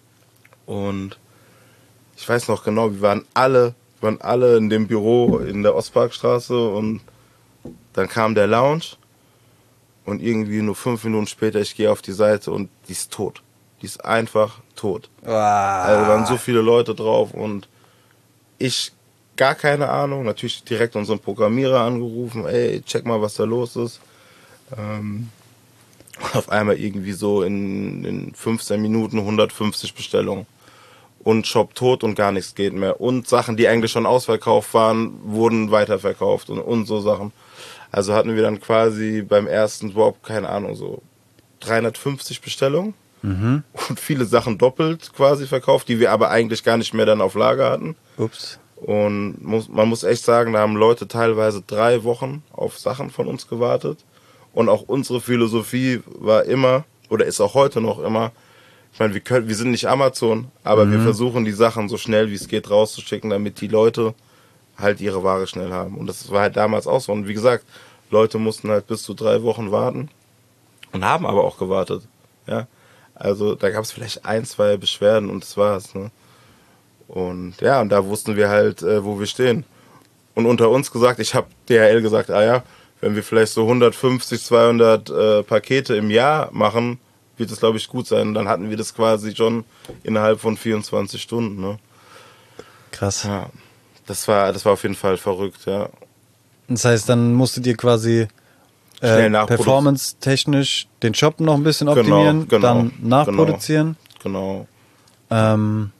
und ich weiß noch genau, wir waren alle, wir waren alle in dem Büro in der Ostparkstraße und dann kam der Lounge und irgendwie nur fünf Minuten später, ich gehe auf die Seite und die ist tot. Die ist einfach tot. Wow. Also waren so viele Leute drauf und ich gar keine Ahnung. Natürlich direkt unseren Programmierer angerufen, ey, check mal, was da los ist. Ähm, auf einmal irgendwie so in, in fünfzehn Minuten hundertfünfzig Bestellungen. Und Shop tot und gar nichts geht mehr. Und Sachen, die eigentlich schon ausverkauft waren, wurden weiterverkauft und, und so Sachen. Also hatten wir dann quasi beim ersten Drop, keine Ahnung, so dreihundertfünfzig Bestellungen. Mhm. Und viele Sachen doppelt quasi verkauft, die wir aber eigentlich gar nicht mehr dann auf Lager hatten. Ups. Und muss, man muss echt sagen, da haben Leute teilweise drei Wochen auf Sachen von uns gewartet. Und auch unsere Philosophie war immer, oder ist auch heute noch immer, ich meine, wir können, wir sind nicht Amazon, aber mhm. wir versuchen die Sachen so schnell wie es geht rauszuschicken, damit die Leute halt ihre Ware schnell haben. Und das war halt damals auch so. Und wie gesagt, Leute mussten halt bis zu drei Wochen warten und haben aber auch gewartet. Ja, also da gab es vielleicht ein, zwei Beschwerden und das war's. Ne? Und ja, und da wussten wir halt, äh, wo wir stehen. Und unter uns gesagt, ich habe D H L gesagt, ah ja, wenn wir vielleicht so hundertfünfzig, zweihundert äh, Pakete im Jahr machen, wird das, glaube ich, gut sein. Und dann hatten wir das quasi schon innerhalb von vierundzwanzig Stunden. Ne? Krass. Ja, das war, das war auf jeden Fall verrückt, ja. Das heißt, dann musstet ihr quasi äh, performance-technisch den Shop noch ein bisschen optimieren, genau, genau, dann nachproduzieren. Genau. genau. Ähm,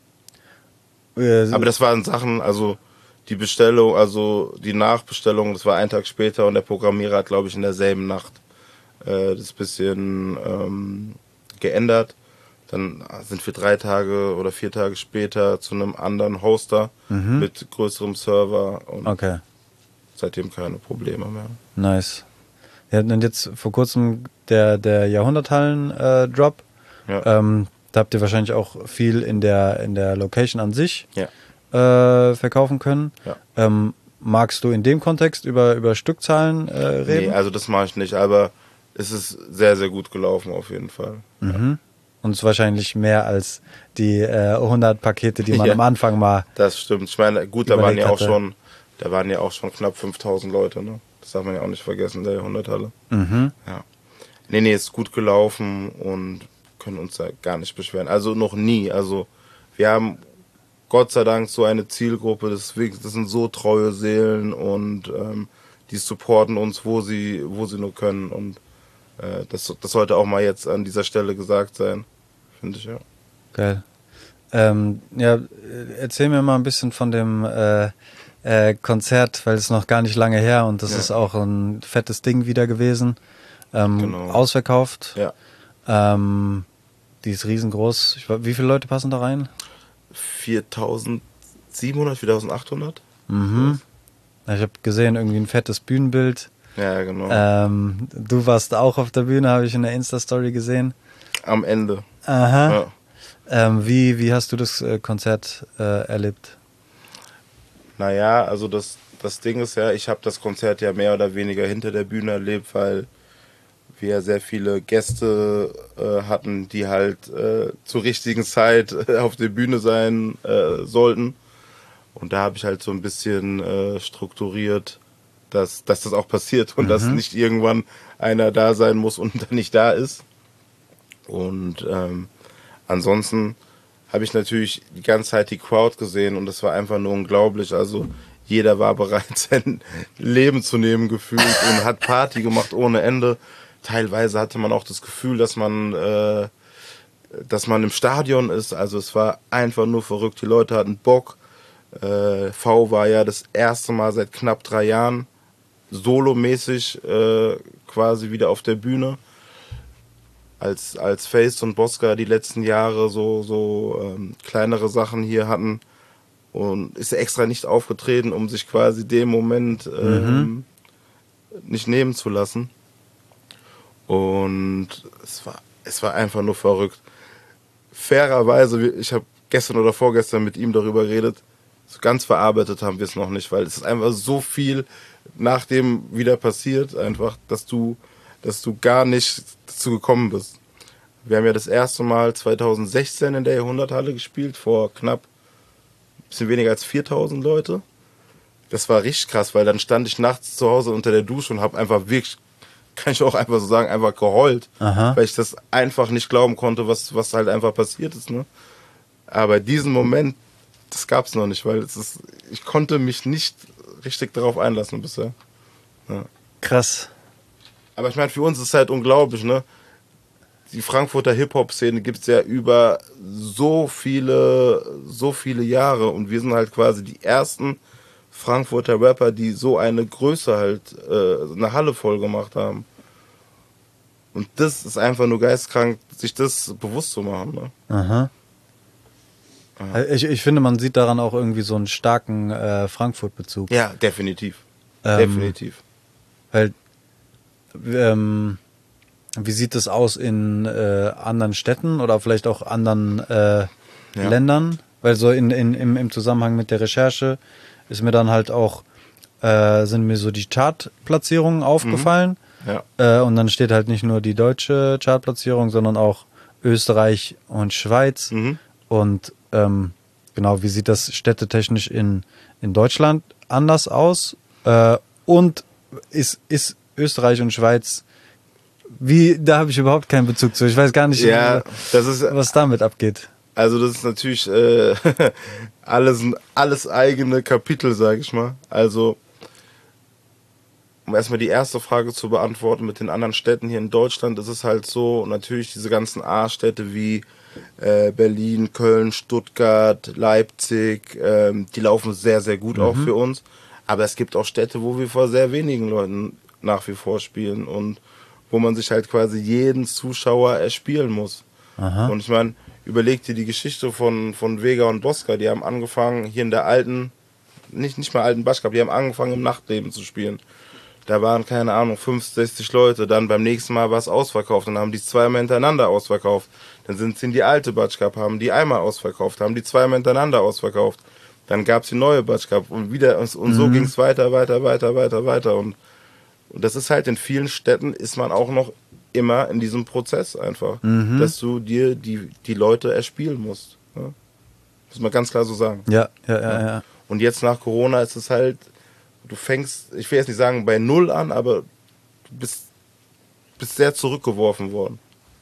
äh, Aber das waren Sachen, also die Bestellung, also die Nachbestellung, das war ein Tag später und der Programmierer hat, glaube ich, in derselben Nacht äh, das bisschen ähm, geändert. Dann sind wir drei Tage oder vier Tage später zu einem anderen Hoster mhm. mit größerem Server und okay. seitdem keine Probleme mehr. Nice. Wir hatten jetzt vor kurzem der, der Jahrhunderthallen-Drop. Äh, ja. ähm, da habt ihr wahrscheinlich auch viel in der, in der Location an sich ja. äh, verkaufen können. Ja. Ähm, magst du in dem Kontext über, über Stückzahlen äh, reden? Nee, also das mache ich nicht, aber es ist sehr, sehr gut gelaufen auf jeden Fall. Mhm. Ja. Und es ist wahrscheinlich mehr als die äh, hundert Pakete, die man ja, am Anfang mal. Das stimmt. Ich meine, gut, da waren ja auch hatte. schon, da waren ja auch schon knapp fünftausend Leute, ne? Das darf man ja auch nicht vergessen, der Jahrhunderthalle. Mhm. Ja. Nee, nee, ist gut gelaufen und können uns da gar nicht beschweren. Also noch nie. Also wir haben Gott sei Dank so eine Zielgruppe, das, das sind so treue Seelen und ähm, die supporten uns, wo sie, wo sie nur können. Und äh, das, das sollte auch mal jetzt an dieser Stelle gesagt sein, finde ich, ja. Geil. Ähm, ja, erzähl mir mal ein bisschen von dem äh, äh, Konzert, weil es ist noch gar nicht lange her und das ja. ist auch ein fettes Ding wieder gewesen. Ähm, genau. Ausverkauft. Ja. Ähm, die ist riesengroß. Ich, wie viele Leute passen da rein? viertausendsiebenhundert, viertausendachthundert. Mhm. Ich habe gesehen, irgendwie ein fettes Bühnenbild. Ja, genau. Ähm, du warst auch auf der Bühne, habe ich in der Insta-Story gesehen. Am Ende. Aha. Ja. Ähm, wie, wie hast du das äh, Konzert äh, erlebt? Naja, also das, das Ding ist ja, ich habe das Konzert ja mehr oder weniger hinter der Bühne erlebt, weil wir sehr viele Gäste äh, hatten, die halt äh, zur richtigen Zeit äh, auf der Bühne sein äh, sollten. Und da habe ich halt so ein bisschen äh, strukturiert, dass, dass das auch passiert und mhm. dass nicht irgendwann einer da sein muss und dann nicht da ist. Und ähm, ansonsten habe ich natürlich die ganze Zeit die Crowd gesehen und das war einfach nur unglaublich. Also jeder war bereit, sein Leben zu nehmen gefühlt und hat Party gemacht ohne Ende. Teilweise hatte man auch das Gefühl, dass man, äh, dass man im Stadion ist. Also es war einfach nur verrückt. Die Leute hatten Bock. Äh, V war ja das erste Mal seit knapp drei Jahren solomäßig äh, quasi wieder auf der Bühne. Als, als Face und Bosca die letzten Jahre so, so ähm, kleinere Sachen hier hatten. Und ist extra nicht aufgetreten, um sich quasi den Moment ähm, mhm. nicht nehmen zu lassen. Und es war, es war einfach nur verrückt. Fairerweise, ich habe gestern oder vorgestern mit ihm darüber geredet, so ganz verarbeitet haben wir es noch nicht, weil es ist einfach so viel nach dem wieder passiert, einfach, dass du, dass du gar nicht dazu gekommen bist. Wir haben ja das erste Mal zweitausendsechzehn in der Jahrhunderthalle gespielt, vor knapp ein bisschen weniger als viertausend Leute. Das war richtig krass, weil dann stand ich nachts zu Hause unter der Dusche und habe einfach wirklich, kann ich auch einfach so sagen, einfach geheult, Aha. weil ich das einfach nicht glauben konnte, was, was halt einfach passiert ist. Ne? Aber diesen Moment, das gab es noch nicht, weil es ist, ich konnte mich nicht richtig darauf einlassen bisher. Ja. Krass. Aber ich meine, für uns ist es halt unglaublich, ne? Die Frankfurter Hip-Hop-Szene gibt es ja über so viele, so viele Jahre und wir sind halt quasi die ersten Frankfurter Rapper, die so eine Größe halt, äh, eine Halle voll gemacht haben. Und das ist einfach nur geistkrank, sich das bewusst zu machen. Ne? Aha. Ja. Ich, ich finde, man sieht daran auch irgendwie so einen starken äh, Frankfurt-Bezug. Ja, definitiv. Ähm, definitiv. Weil, ähm, wie sieht das aus in äh, anderen Städten oder vielleicht auch anderen äh, ja. Ländern? Weil so in, in, im, im Zusammenhang mit der Recherche ist mir dann halt auch, äh, sind mir so die Chartplatzierungen aufgefallen. Mhm. Ja. Äh, und dann steht halt nicht nur die deutsche Chartplatzierung, sondern auch Österreich und Schweiz. Mhm. Und ähm, genau, wie sieht das städtetechnisch in, in Deutschland anders aus? Äh, und ist, ist Österreich und Schweiz, wie, da habe ich überhaupt keinen Bezug zu. Ich weiß gar nicht, ja, das ist, was damit abgeht. Also das ist natürlich äh, alles, alles eigene Kapitel, sage ich mal. Also um erstmal die erste Frage zu beantworten mit den anderen Städten hier in Deutschland, ist es halt so, natürlich diese ganzen A-Städte wie äh, Berlin, Köln, Stuttgart, Leipzig, ähm, die laufen sehr, sehr gut mhm. auch für uns. Aber es gibt auch Städte, wo wir vor sehr wenigen Leuten nach wie vor spielen und wo man sich halt quasi jeden Zuschauer erspielen muss. Aha. Und ich meine, überleg dir die Geschichte von, von Vega und Bosca, die haben angefangen hier in der alten, nicht, nicht mal alten Batschkap, die haben angefangen im Nachtleben zu spielen. Da waren, keine Ahnung, fünfzig, sechzig Leute, dann beim nächsten Mal war es ausverkauft, dann haben die zweimal hintereinander ausverkauft. Dann sind sie in die alte Batschkap, haben die einmal ausverkauft, haben die zweimal hintereinander ausverkauft. Dann gab es die neue Batschkap und wieder, und, und mhm. so ging es weiter, weiter, weiter, weiter, weiter und Und das ist halt, in vielen Städten ist man auch noch immer in diesem Prozess einfach, Mhm. dass du dir die, die Leute erspielen musst. Ne? Muss man ganz klar so sagen. Ja, ja, ja, ja. Und jetzt nach Corona ist es halt, du fängst, ich will jetzt nicht sagen bei Null an, aber du bist, bist sehr zurückgeworfen worden.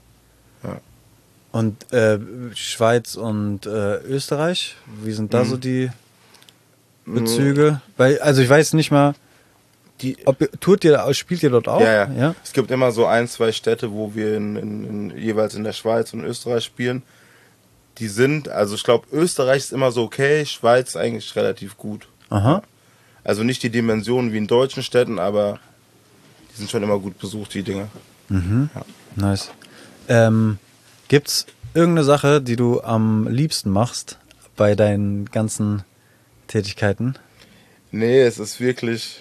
Und äh, Schweiz und äh, Österreich, wie sind da Mhm. so die Bezüge? Weil, also ich weiß nicht mal, Die, ob ihr- tourt ihr, spielt ihr dort auch? ja, ja, ja. Es gibt immer so ein, zwei Städte, wo wir in, in, in, jeweils in der Schweiz und Österreich spielen. Die sind, also ich glaube, Österreich ist immer so okay, Schweiz eigentlich relativ gut. Aha. Also nicht die Dimensionen wie in deutschen Städten, aber die sind schon immer gut besucht, die Dinger. Nice. Ähm, gibt's irgendeine Sache, die du am liebsten machst bei deinen ganzen Tätigkeiten? Nee, es ist wirklich.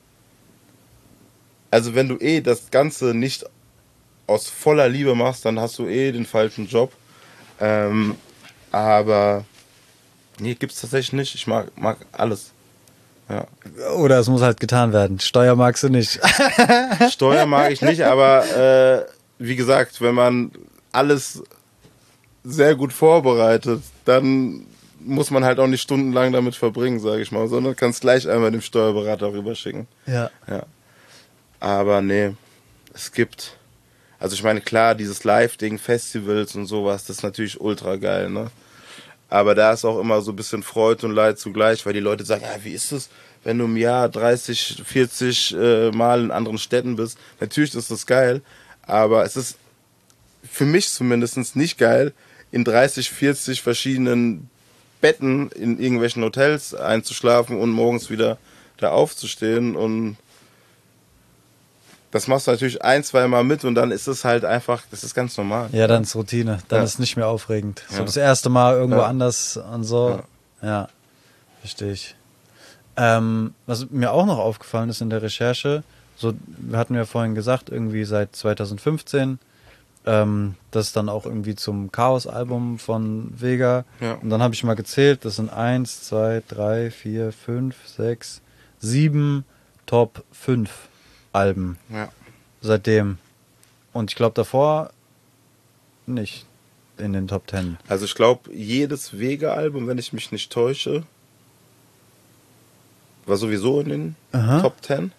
Also wenn du eh das Ganze nicht aus voller Liebe machst, dann hast du eh den falschen Job. Ähm, aber nee, gibt's tatsächlich nicht. Ich mag, mag alles. Ja. Oder es muss halt getan werden. Steuer magst du nicht. Steuer mag ich nicht, aber äh, wie gesagt, wenn man alles sehr gut vorbereitet, dann muss man halt auch nicht stundenlang damit verbringen, sage ich mal, sondern kannst gleich einmal dem Steuerberater rüberschicken. Ja. Ja. Aber nee, es gibt, also ich meine, klar, dieses Live-Ding, Festivals und sowas, das ist natürlich ultra geil, ne? Aber da ist auch immer so ein bisschen Freude und Leid zugleich, weil die Leute sagen, ja, wie ist es, wenn du im Jahr dreißig, vierzig äh, Mal in anderen Städten bist? Natürlich ist das geil, aber es ist für mich zumindest nicht geil, in dreißig, vierzig verschiedenen Betten in irgendwelchen Hotels einzuschlafen und morgens wieder da aufzustehen. Und das machst du natürlich ein, zwei Mal mit und dann ist es halt einfach, das ist ganz normal. Ja, dann ist Routine. Dann Ja. ist es nicht mehr aufregend. So Ja. das erste Mal irgendwo Ja. anders und so. Ja, verstehe ich. Ähm, was mir auch noch aufgefallen ist in der Recherche, so wir hatten ja vorhin gesagt, irgendwie seit zwanzig fünfzehn, ähm, das ist dann auch irgendwie zum Chaos-Album von Vega. Ja. Und dann habe ich mal gezählt, das sind eins, zwei, drei, vier, fünf, sechs, sieben Top fünf Alben Ja. seitdem. Und ich glaube davor nicht in den Top Ten. Also ich glaube, jedes Vega-Album, wenn ich mich nicht täusche, war sowieso in den Aha. Top Ten.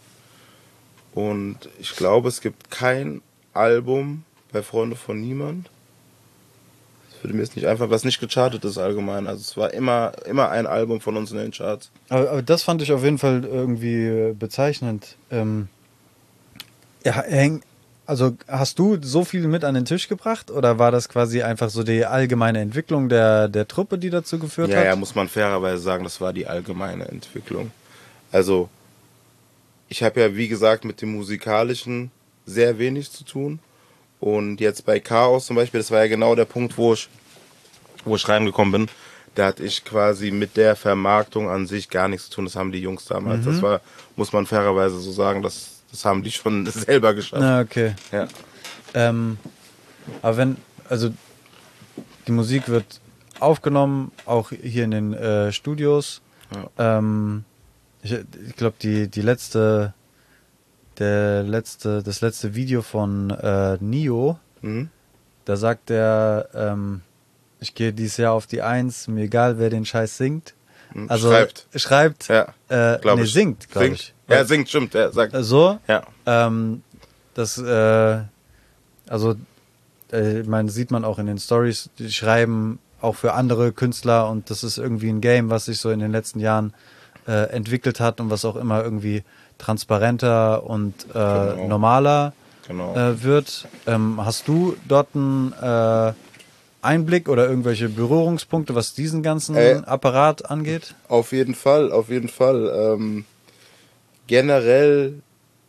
Und ich glaube, es gibt kein Album bei Freunde von Niemand. Das würde mir jetzt nicht einfach, was nicht gechartet ist allgemein. Also es war immer, immer ein Album von uns in den Charts. Aber, aber das fand ich auf jeden Fall irgendwie äh, bezeichnend. Ähm, ja, häng, also hast du so viel mit an den Tisch gebracht oder war das quasi einfach so die allgemeine Entwicklung der, der Truppe, die dazu geführt Ja, hat? ja, muss man fairerweise sagen, das war die allgemeine Entwicklung. Also, ich habe ja, wie gesagt, mit dem Musikalischen sehr wenig zu tun. Und jetzt bei Chaos zum Beispiel, das war ja genau der Punkt, wo ich, wo ich reingekommen bin. Da hatte ich quasi mit der Vermarktung an sich gar nichts zu tun. Das haben die Jungs damals. Das war, muss man fairerweise so sagen, das, das haben die schon selber geschafft. Na, okay. Ja. Ähm, aber wenn, also die Musik wird aufgenommen, auch hier in den äh, Studios. Ja. Ähm, ich ich glaube, die, die letzte, der letzte, das letzte Video von äh, Nio, Mhm. da sagt er, ähm, ich gehe dieses Jahr auf die Eins, mir egal, wer den Scheiß singt. Mhm. Also Schreibt. schreibt, Ja, äh, glaub nee, ich. singt, glaube Singt. ich. Ja, singt, stimmt. Er sagt. Äh, So, Ja. ähm, das, äh, also, äh, ich meine, sieht man auch in den Stories, die schreiben auch für andere Künstler und das ist irgendwie ein Game, was sich so in den letzten Jahren äh, entwickelt hat und was auch immer irgendwie transparenter und äh, Genau. normaler Genau. äh, wird. Ähm, hast du dort einen äh, Einblick oder irgendwelche Berührungspunkte, was diesen ganzen Äh, Apparat angeht? Auf jeden Fall, auf jeden Fall. Ähm, generell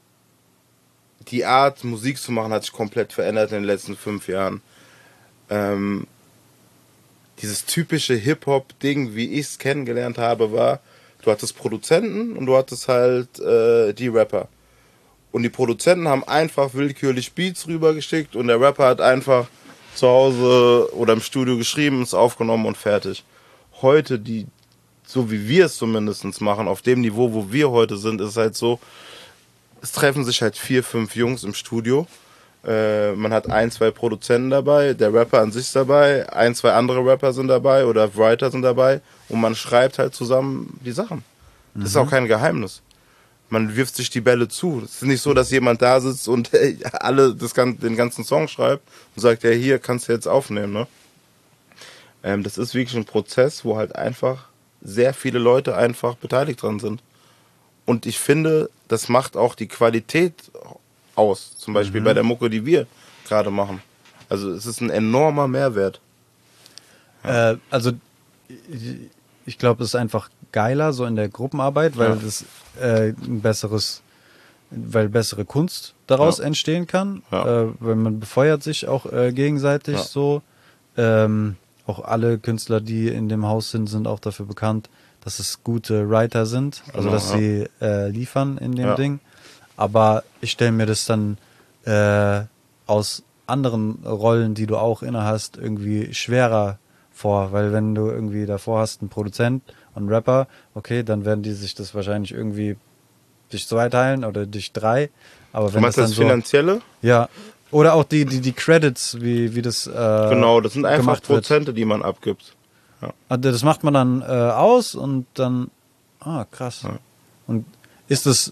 die Art, Musik zu machen, hat sich komplett verändert in den letzten fünf Jahren. Ähm, dieses typische Hip-Hop-Ding, wie ich es kennengelernt habe, war, du hattest Produzenten und du hattest halt äh, die Rapper. Und die Produzenten haben einfach willkürlich Beats rübergeschickt und der Rapper hat einfach zu Hause oder im Studio geschrieben, es aufgenommen und fertig. Heute, die, so wie wir es zumindest machen, auf dem Niveau, wo wir heute sind, ist es halt so, es treffen sich halt vier, fünf Jungs im Studio, Äh, man hat ein, zwei Produzenten dabei, der Rapper an sich ist dabei, ein, zwei andere Rapper sind dabei oder Writer sind dabei und man schreibt halt zusammen die Sachen. Das mhm. ist auch kein Geheimnis. Man wirft sich die Bälle zu. Es ist nicht so, dass jemand da sitzt und hey, alle das, den ganzen Song schreibt und sagt, ja, hier kannst du jetzt aufnehmen. Ne? Ähm, das ist wirklich ein Prozess, wo halt einfach sehr viele Leute einfach beteiligt dran sind. Und ich finde, das macht auch die Qualität aus. Zum Beispiel mhm. bei der Mucke, die wir gerade machen. Also es ist ein enormer Mehrwert. Ja. Äh, also ich, ich glaube, es ist einfach geiler so in der Gruppenarbeit, weil ja. das äh, ein besseres, weil bessere Kunst daraus ja. entstehen kann, ja. äh, weil man befeuert sich auch äh, gegenseitig ja. so. Ähm, auch alle Künstler, die in dem Haus sind, sind auch dafür bekannt, dass es gute Writer sind, also genau, dass ja. sie äh, liefern in dem ja. Ding. Aber ich stelle mir das dann äh, aus anderen Rollen, die du auch inne hast, irgendwie schwerer vor, weil wenn du irgendwie davor hast, einen Produzent und einen Rapper, okay, dann werden die sich das wahrscheinlich irgendwie dich zwei teilen oder dich drei. Aber wenn du meinst das dann das Finanzielle? So, ja. Oder auch die, die, die Credits, wie, wie das äh, genau, das sind einfach Prozente, die man abgibt. Ja. Also das macht man dann äh, aus und dann, ah, krass. Ja. Und ist das,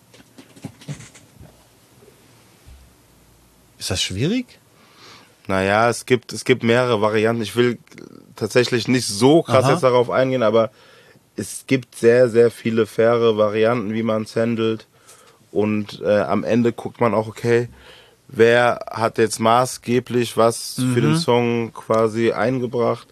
ist das schwierig? Naja, es gibt, es gibt mehrere Varianten. Ich will tatsächlich nicht so krass Aha. jetzt darauf eingehen, aber es gibt sehr, sehr viele faire Varianten, wie man es handelt. Und äh, am Ende guckt man auch, okay, wer hat jetzt maßgeblich was mhm. für den Song quasi eingebracht.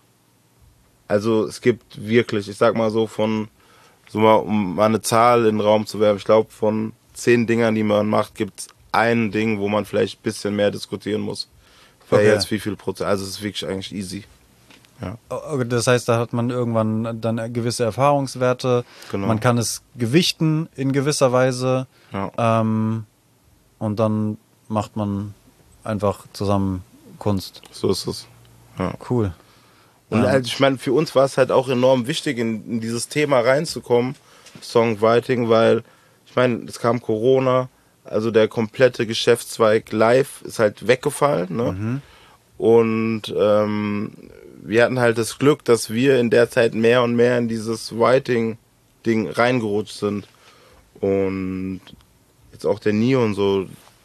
Also es gibt wirklich, ich sag mal so von, so mal, um mal eine Zahl in den Raum zu werfen, ich glaube von zehn Dingern, die man macht, gibt es ein Ding, wo man vielleicht ein bisschen mehr diskutieren muss. Wer okay. jetzt wie viel Prozent, also es ist wirklich eigentlich easy. Ja. Das heißt, da hat man irgendwann dann gewisse Erfahrungswerte, genau. man kann es gewichten in gewisser Weise ja. ähm, und dann macht man einfach zusammen Kunst. So ist es. Ja. Cool. Und also ich meine, für uns war es halt auch enorm wichtig, in, in dieses Thema reinzukommen, Songwriting, weil, ich meine, es kam Corona, also der komplette Geschäftszweig live ist halt weggefallen. Ne? Mhm. Und ähm, wir hatten halt das Glück, dass wir in der Zeit mehr und mehr in dieses Writing-Ding reingerutscht sind. Und jetzt auch der Nio und so.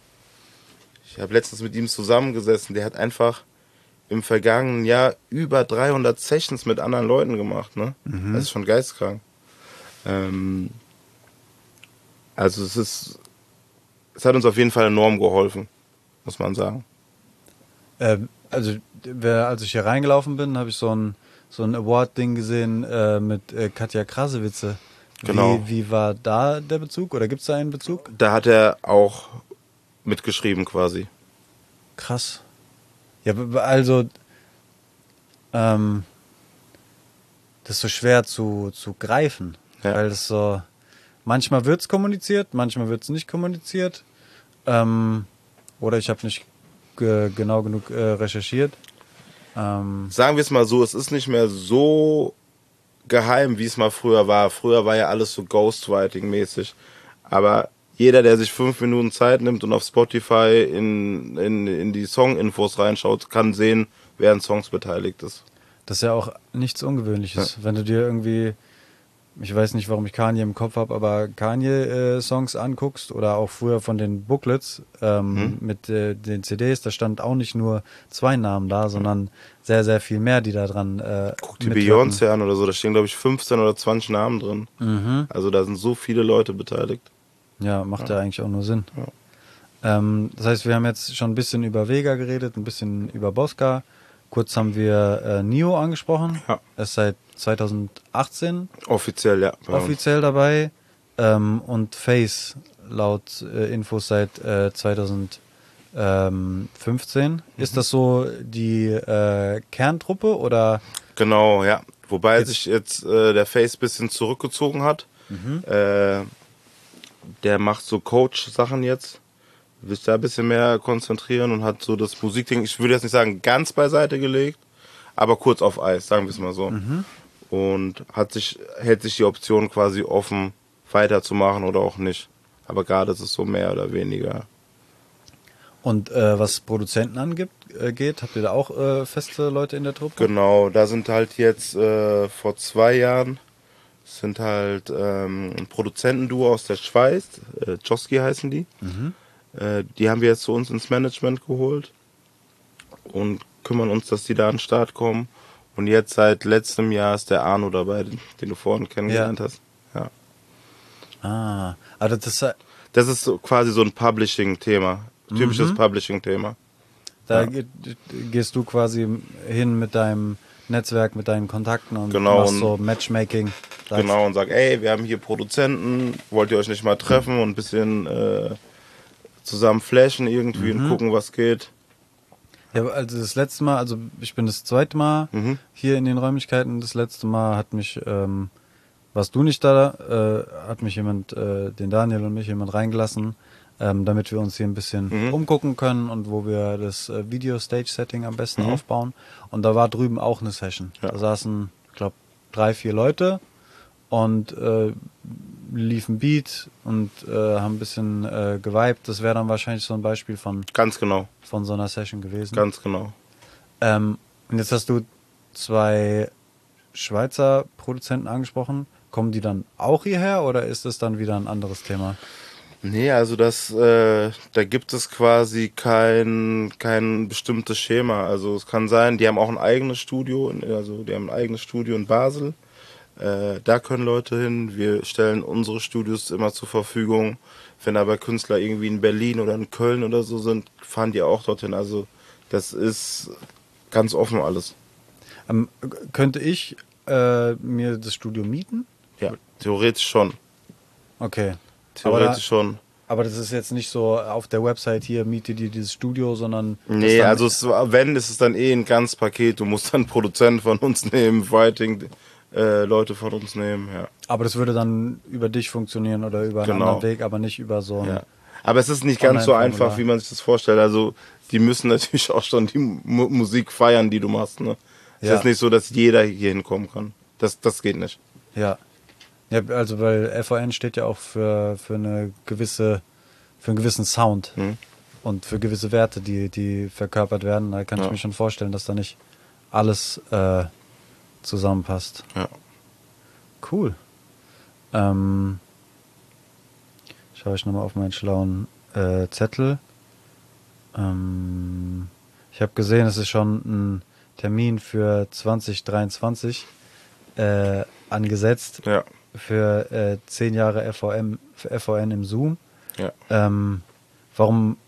Ich habe letztens mit ihm zusammengesessen, der hat einfach im vergangenen Jahr über dreihundert Sessions mit anderen Leuten gemacht. Ne? Mhm. Das ist schon geistkrank. Ähm, also es ist, es hat uns auf jeden Fall enorm geholfen, muss man sagen. Ähm, also wer, als ich hier reingelaufen bin, habe ich so ein, so ein Award-Ding gesehen äh, mit äh, Katja Krasewitze. Genau. Wie, wie war da der Bezug oder gibt es da einen Bezug? Da hat er auch mitgeschrieben quasi. Krass. Ja, also ähm, das ist so schwer zu, zu greifen, ja. weil das so, manchmal wird es kommuniziert, manchmal wird es nicht kommuniziert ähm, oder ich habe nicht ge- genau genug äh, recherchiert. Ähm, Sagen wir es mal so, es ist nicht mehr so geheim, wie es mal früher war. Früher war ja alles so Ghostwriting-mäßig, aber jeder, der sich fünf Minuten Zeit nimmt und auf Spotify in, in, in die Song-Infos reinschaut, kann sehen, wer an Songs beteiligt ist. Das ist ja auch nichts Ungewöhnliches. Ja. Wenn du dir irgendwie, ich weiß nicht, warum ich Kanye im Kopf habe, aber Kanye-Songs äh, anguckst oder auch früher von den Booklets ähm, hm. mit äh, den C Ds, da stand auch nicht nur zwei Namen da, sondern sehr, sehr viel mehr, die da dran äh, Guck die Beyoncé an oder so, da stehen, glaube ich, fünfzehn oder zwanzig Namen drin. Mhm. Also da sind so viele Leute beteiligt. Ja, macht ja, ja eigentlich auch nur Sinn. Ja. Ähm, das heißt, wir haben jetzt schon ein bisschen über Vega geredet, ein bisschen über Bosca. Kurz haben wir äh, Nio angesprochen. Ja. Er ist seit zwanzig achtzehn offiziell, ja. offiziell dabei. Ähm, und Face laut äh, Infos seit äh, zwanzig fünfzehn. Mhm. Ist das so die äh, Kerntruppe oder? Genau, ja. Wobei jetzt sich jetzt äh, der Face ein bisschen zurückgezogen hat. Mhm. Äh, der macht so Coach-Sachen jetzt, will sich da ein bisschen mehr konzentrieren und hat so das Musikding, ich würde jetzt nicht sagen ganz beiseite gelegt, aber kurz auf Eis, sagen wir es mal so. Mhm. Und hat sich, hält sich die Option quasi offen, weiterzumachen oder auch nicht. Aber gerade ist es so mehr oder weniger. Und äh, was Produzenten angeht, äh, geht, habt ihr da auch äh, feste Leute in der Truppe? Genau, da sind halt jetzt äh, vor zwei Jahren sind halt ähm, ein Produzentenduo aus der Schweiz, äh, Joski heißen die. Mhm. Äh, die haben wir jetzt zu uns ins Management geholt und kümmern uns, dass die da an den Start kommen. Und jetzt seit letztem Jahr ist der Arno dabei, den, den du vorhin kennengelernt Ja. hast. Ja. Ah, also das, äh, Das ist so quasi so ein Publishing-Thema, typisches Mhm. Publishing-Thema. da Ja. ge gehst du quasi hin mit deinem Netzwerk, mit deinen Kontakten und Genau, machst und- so Matchmaking. Sagst, Genau, und sag, ey, wir haben hier Produzenten, wollt ihr euch nicht mal treffen und ein bisschen äh, zusammen flashen irgendwie Mhm. und gucken, was geht. Ja, also das letzte Mal, also ich bin das zweite Mal Mhm. hier in den Räumlichkeiten. Das letzte Mal hat mich, ähm, warst du nicht da, äh, hat mich jemand, äh, den Daniel und mich jemand reingelassen, ähm, damit wir uns hier ein bisschen Mhm. umgucken können und wo wir das äh, Video-Stage-Setting am besten Mhm. aufbauen. Und da war drüben auch eine Session. Ja. Da saßen, ich glaube, drei, vier Leute und äh, liefen Beat und äh, haben ein bisschen äh, geweibt. Das wäre dann wahrscheinlich so ein Beispiel von, Ganz genau, von so einer Session gewesen. ganz genau. Ähm, und jetzt hast du zwei Schweizer Produzenten angesprochen. Kommen die dann auch hierher oder ist das dann wieder ein anderes Thema? Nee, also das, äh, da gibt es quasi kein, kein bestimmtes Schema. Also es kann sein, die haben auch ein eigenes Studio, in- also die haben ein eigenes Studio in Basel. Äh, da können Leute hin. Wir stellen unsere Studios immer zur Verfügung. Wenn aber Künstler irgendwie in Berlin oder in Köln oder so sind, fahren die auch dorthin. Also das ist ganz offen alles. Ähm, k- könnte ich äh, mir das Studio mieten? Ja, theoretisch schon. Okay. Aber, da, Theoretisch schon. aber das ist jetzt nicht so auf der Website hier, miete dir dieses Studio, sondern. das Nee, dann, also es, war- wenn, ist es dann eh ein ganzes Paket. Du musst dann Produzenten von uns nehmen, Writing, äh, Leute von uns nehmen, ja. Aber das würde dann über dich funktionieren oder über einen Genau. anderen Weg, aber nicht über so einen. ja. Aber es ist nicht ganz so Online-Formular. einfach, wie man sich das vorstellt. Also die müssen natürlich auch schon die Mu Musik feiern, die du machst. Ne? Es Ja. ist nicht so, dass jeder hier hinkommen kann. Das, das geht nicht. Ja. Ja, also weil F V N steht ja auch für, für eine gewisse, für einen gewissen Sound Mhm. und für gewisse Werte, die, die verkörpert werden. Da kann Ja. ich mir schon vorstellen, dass da nicht alles äh, zusammenpasst. Ja. Cool. Ähm, schaue ich nochmal auf meinen schlauen äh, Zettel. Ähm, ich habe gesehen, es ist schon ein Termin für zwanzig dreiundzwanzig äh, angesetzt Ja. für äh, zehn Jahre F V M, für F V N im Zoom. Ja. Ähm, warum,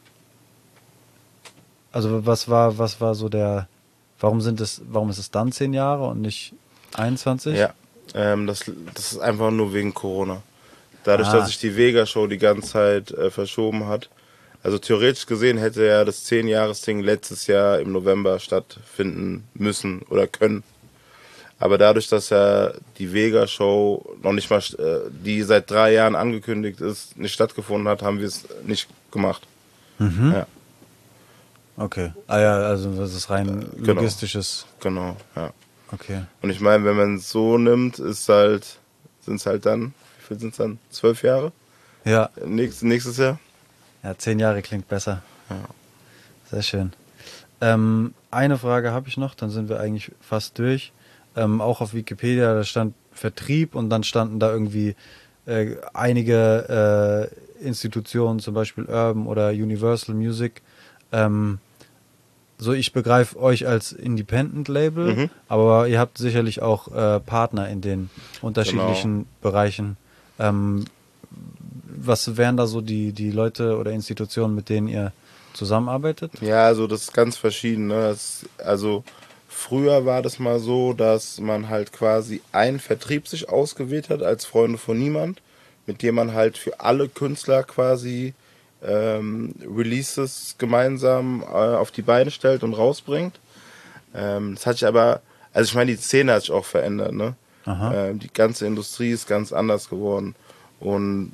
also was war, was war so der, warum sind es, warum ist es dann zehn Jahre und nicht einundzwanzig? Ja. Ähm, das, das ist einfach nur wegen Corona. Dadurch, Ah. dass sich die Vega-Show die ganze Zeit äh, verschoben hat. Also theoretisch gesehen hätte ja das zehn-Jahres-Ding letztes Jahr im November stattfinden müssen oder können. Aber dadurch, dass ja die Vega-Show noch nicht mal, äh, die seit drei Jahren angekündigt ist, nicht stattgefunden hat, haben wir es nicht gemacht. Mhm. Ja, Okay. Ah ja, also das ist rein Genau. logistisches. genau. Ja. Okay. Und ich meine, wenn man es so nimmt, ist halt, sind es halt dann, wie viel sind es dann? Zwölf Jahre? Ja, Nächstes, nächstes Jahr? ja, zehn Jahre klingt besser. Ja. Sehr schön. Ähm, eine Frage habe ich noch, dann sind wir eigentlich fast durch. Ähm, auch auf Wikipedia, da stand Vertrieb und dann standen da irgendwie äh, einige äh, Institutionen, zum Beispiel Urban oder Universal Music. Ähm, so, ich begreife euch als Independent-Label, Mhm. aber ihr habt sicherlich auch äh, Partner in den unterschiedlichen Bereichen. Ähm, was wären da so die, die Leute oder Institutionen, mit denen ihr zusammenarbeitet? Ja, also das ist ganz verschieden. Ne? Das, also früher war das mal so, dass man halt quasi einen Vertrieb sich ausgewählt hat als Freunde von Niemand, mit dem man halt für alle Künstler quasi ähm, Releases gemeinsam äh, auf die Beine stellt und rausbringt. Ähm, das hat sich aber, also ich meine, die Szene hat sich auch verändert. Ne? Aha. Ähm, die ganze Industrie ist ganz anders geworden. Und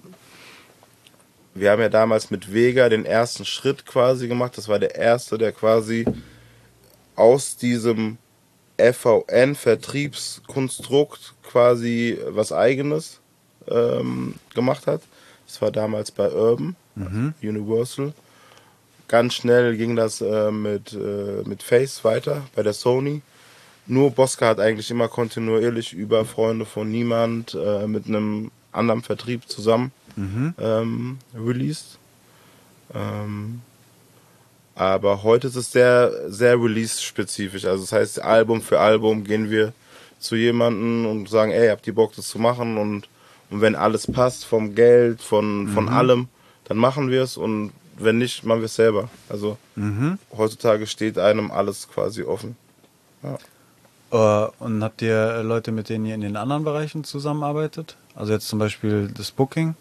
wir haben ja damals mit Vega den ersten Schritt quasi gemacht. Das war der erste, der quasi aus diesem F V N-Vertriebskonstrukt quasi was Eigenes ähm, gemacht hat. Das war damals bei Urban, Mhm. Universal. ganz schnell ging das äh, mit, äh, mit Face weiter bei der Sony. Nur Bosca hat eigentlich immer kontinuierlich über Freunde von Niemand äh, mit einem anderen Vertrieb zusammen mhm. ähm, released. Ähm, aber heute ist es sehr, sehr release-spezifisch. Also das heißt, Album für Album gehen wir zu jemandem und sagen, ey, habt ihr Bock, das zu machen? Und, und wenn alles passt, vom Geld, von, von mhm. allem, dann machen wir es. Und wenn nicht, machen wir es selber. Also mhm. heutzutage steht einem alles quasi offen. Ja. Uh, und habt ihr Leute, mit denen ihr in den anderen Bereichen zusammenarbeitet? Also jetzt zum Beispiel das Booking?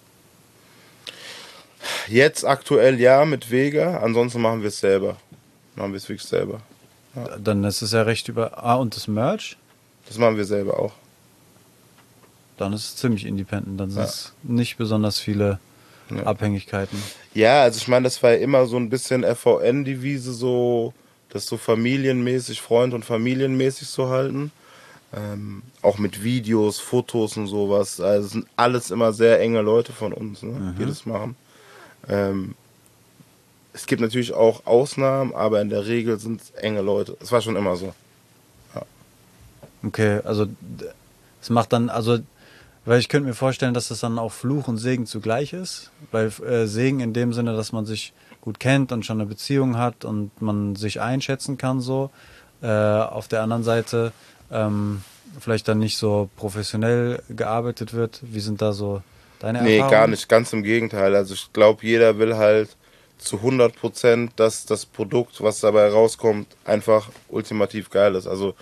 Jetzt aktuell ja, mit Vega. Ansonsten machen wir es selber. Machen wir es wirklich selber. Ja. Dann ist es ja recht über... Ah, und das Merch? Das machen wir selber auch. Dann ist es ziemlich independent. Dann sind ja. es nicht besonders viele ja. Abhängigkeiten. Ja, also ich meine, das war ja immer so ein bisschen R V N-Devise, so... das so familienmäßig, Freund- und familienmäßig zu halten. Ähm, auch mit Videos, Fotos und sowas. Also es sind alles immer sehr enge Leute von uns, ne, mhm. die das machen. Ähm, es gibt natürlich auch Ausnahmen, aber in der Regel sind es enge Leute. Es war schon immer so. Ja. Okay, also es macht dann, also, weil ich könnte mir vorstellen, dass das dann auch Fluch und Segen zugleich ist. Weil äh, Segen in dem Sinne, dass man sich gut kennt und schon eine Beziehung hat und man sich einschätzen kann so. Äh, auf der anderen Seite ähm, vielleicht dann nicht so professionell gearbeitet wird. Wie sind da so deine nee, Erfahrungen? Nee, gar nicht. Ganz im Gegenteil. Also ich glaube, jeder will halt zu hundert Prozent, dass das Produkt, was dabei rauskommt, einfach ultimativ geil ist. Also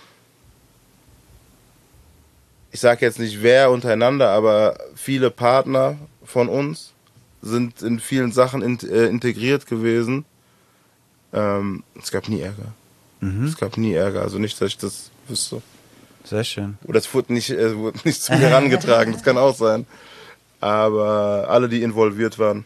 ich sage jetzt nicht wer untereinander, aber viele Partner von uns sind in vielen Sachen in, äh, integriert gewesen. Ähm, es gab nie Ärger. Mhm. Es gab nie Ärger, also nicht, dass ich das wüsste. Sehr schön. Oder es wurde nicht, äh, wurde nicht zu mir herangetragen, das kann auch sein. Aber alle, die involviert waren,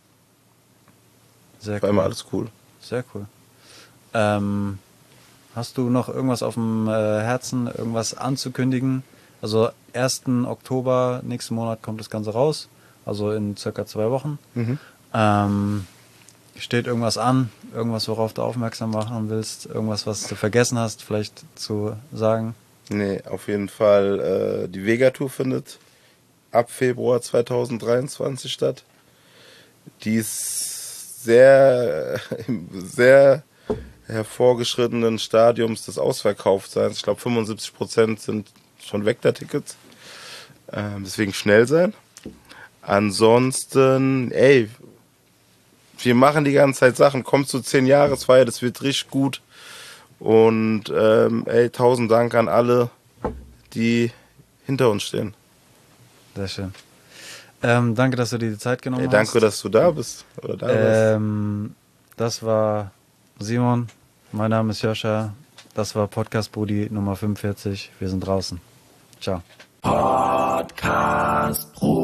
Sehr war cool. immer alles cool. Sehr cool. Ähm, hast du noch irgendwas auf dem äh, Herzen, irgendwas anzukündigen? Also ersten Oktober, nächsten Monat kommt das Ganze raus. Also in circa zwei Wochen. Mhm. Ähm, steht irgendwas an? Irgendwas, worauf du aufmerksam machen willst? Irgendwas, was du vergessen hast, vielleicht zu sagen? Nee, auf jeden Fall. Äh, die Vega-Tour findet ab Februar zweitausenddreiundzwanzig statt. Die ist sehr, sehr hervorgeschrittenen Stadiums des Ausverkauftseins. Ich glaube, fünfundsiebzig Prozent sind schon weg der Tickets. Ähm, deswegen schnell sein. Ansonsten, ey, wir machen die ganze Zeit Sachen. Kommt zu zehn Jahresfeier, das wird richtig gut. Und ähm, ey, tausend Dank an alle, die hinter uns stehen. Sehr schön. Ähm, danke, dass du dir die Zeit genommen ey, danke, hast. Danke, dass du da bist. Oder da ähm, das war Simon, mein Name ist Joscha. Das war Podcast Brudi Nummer fünfundvierzig. Wir sind draußen. Ciao. Podcast Brudi.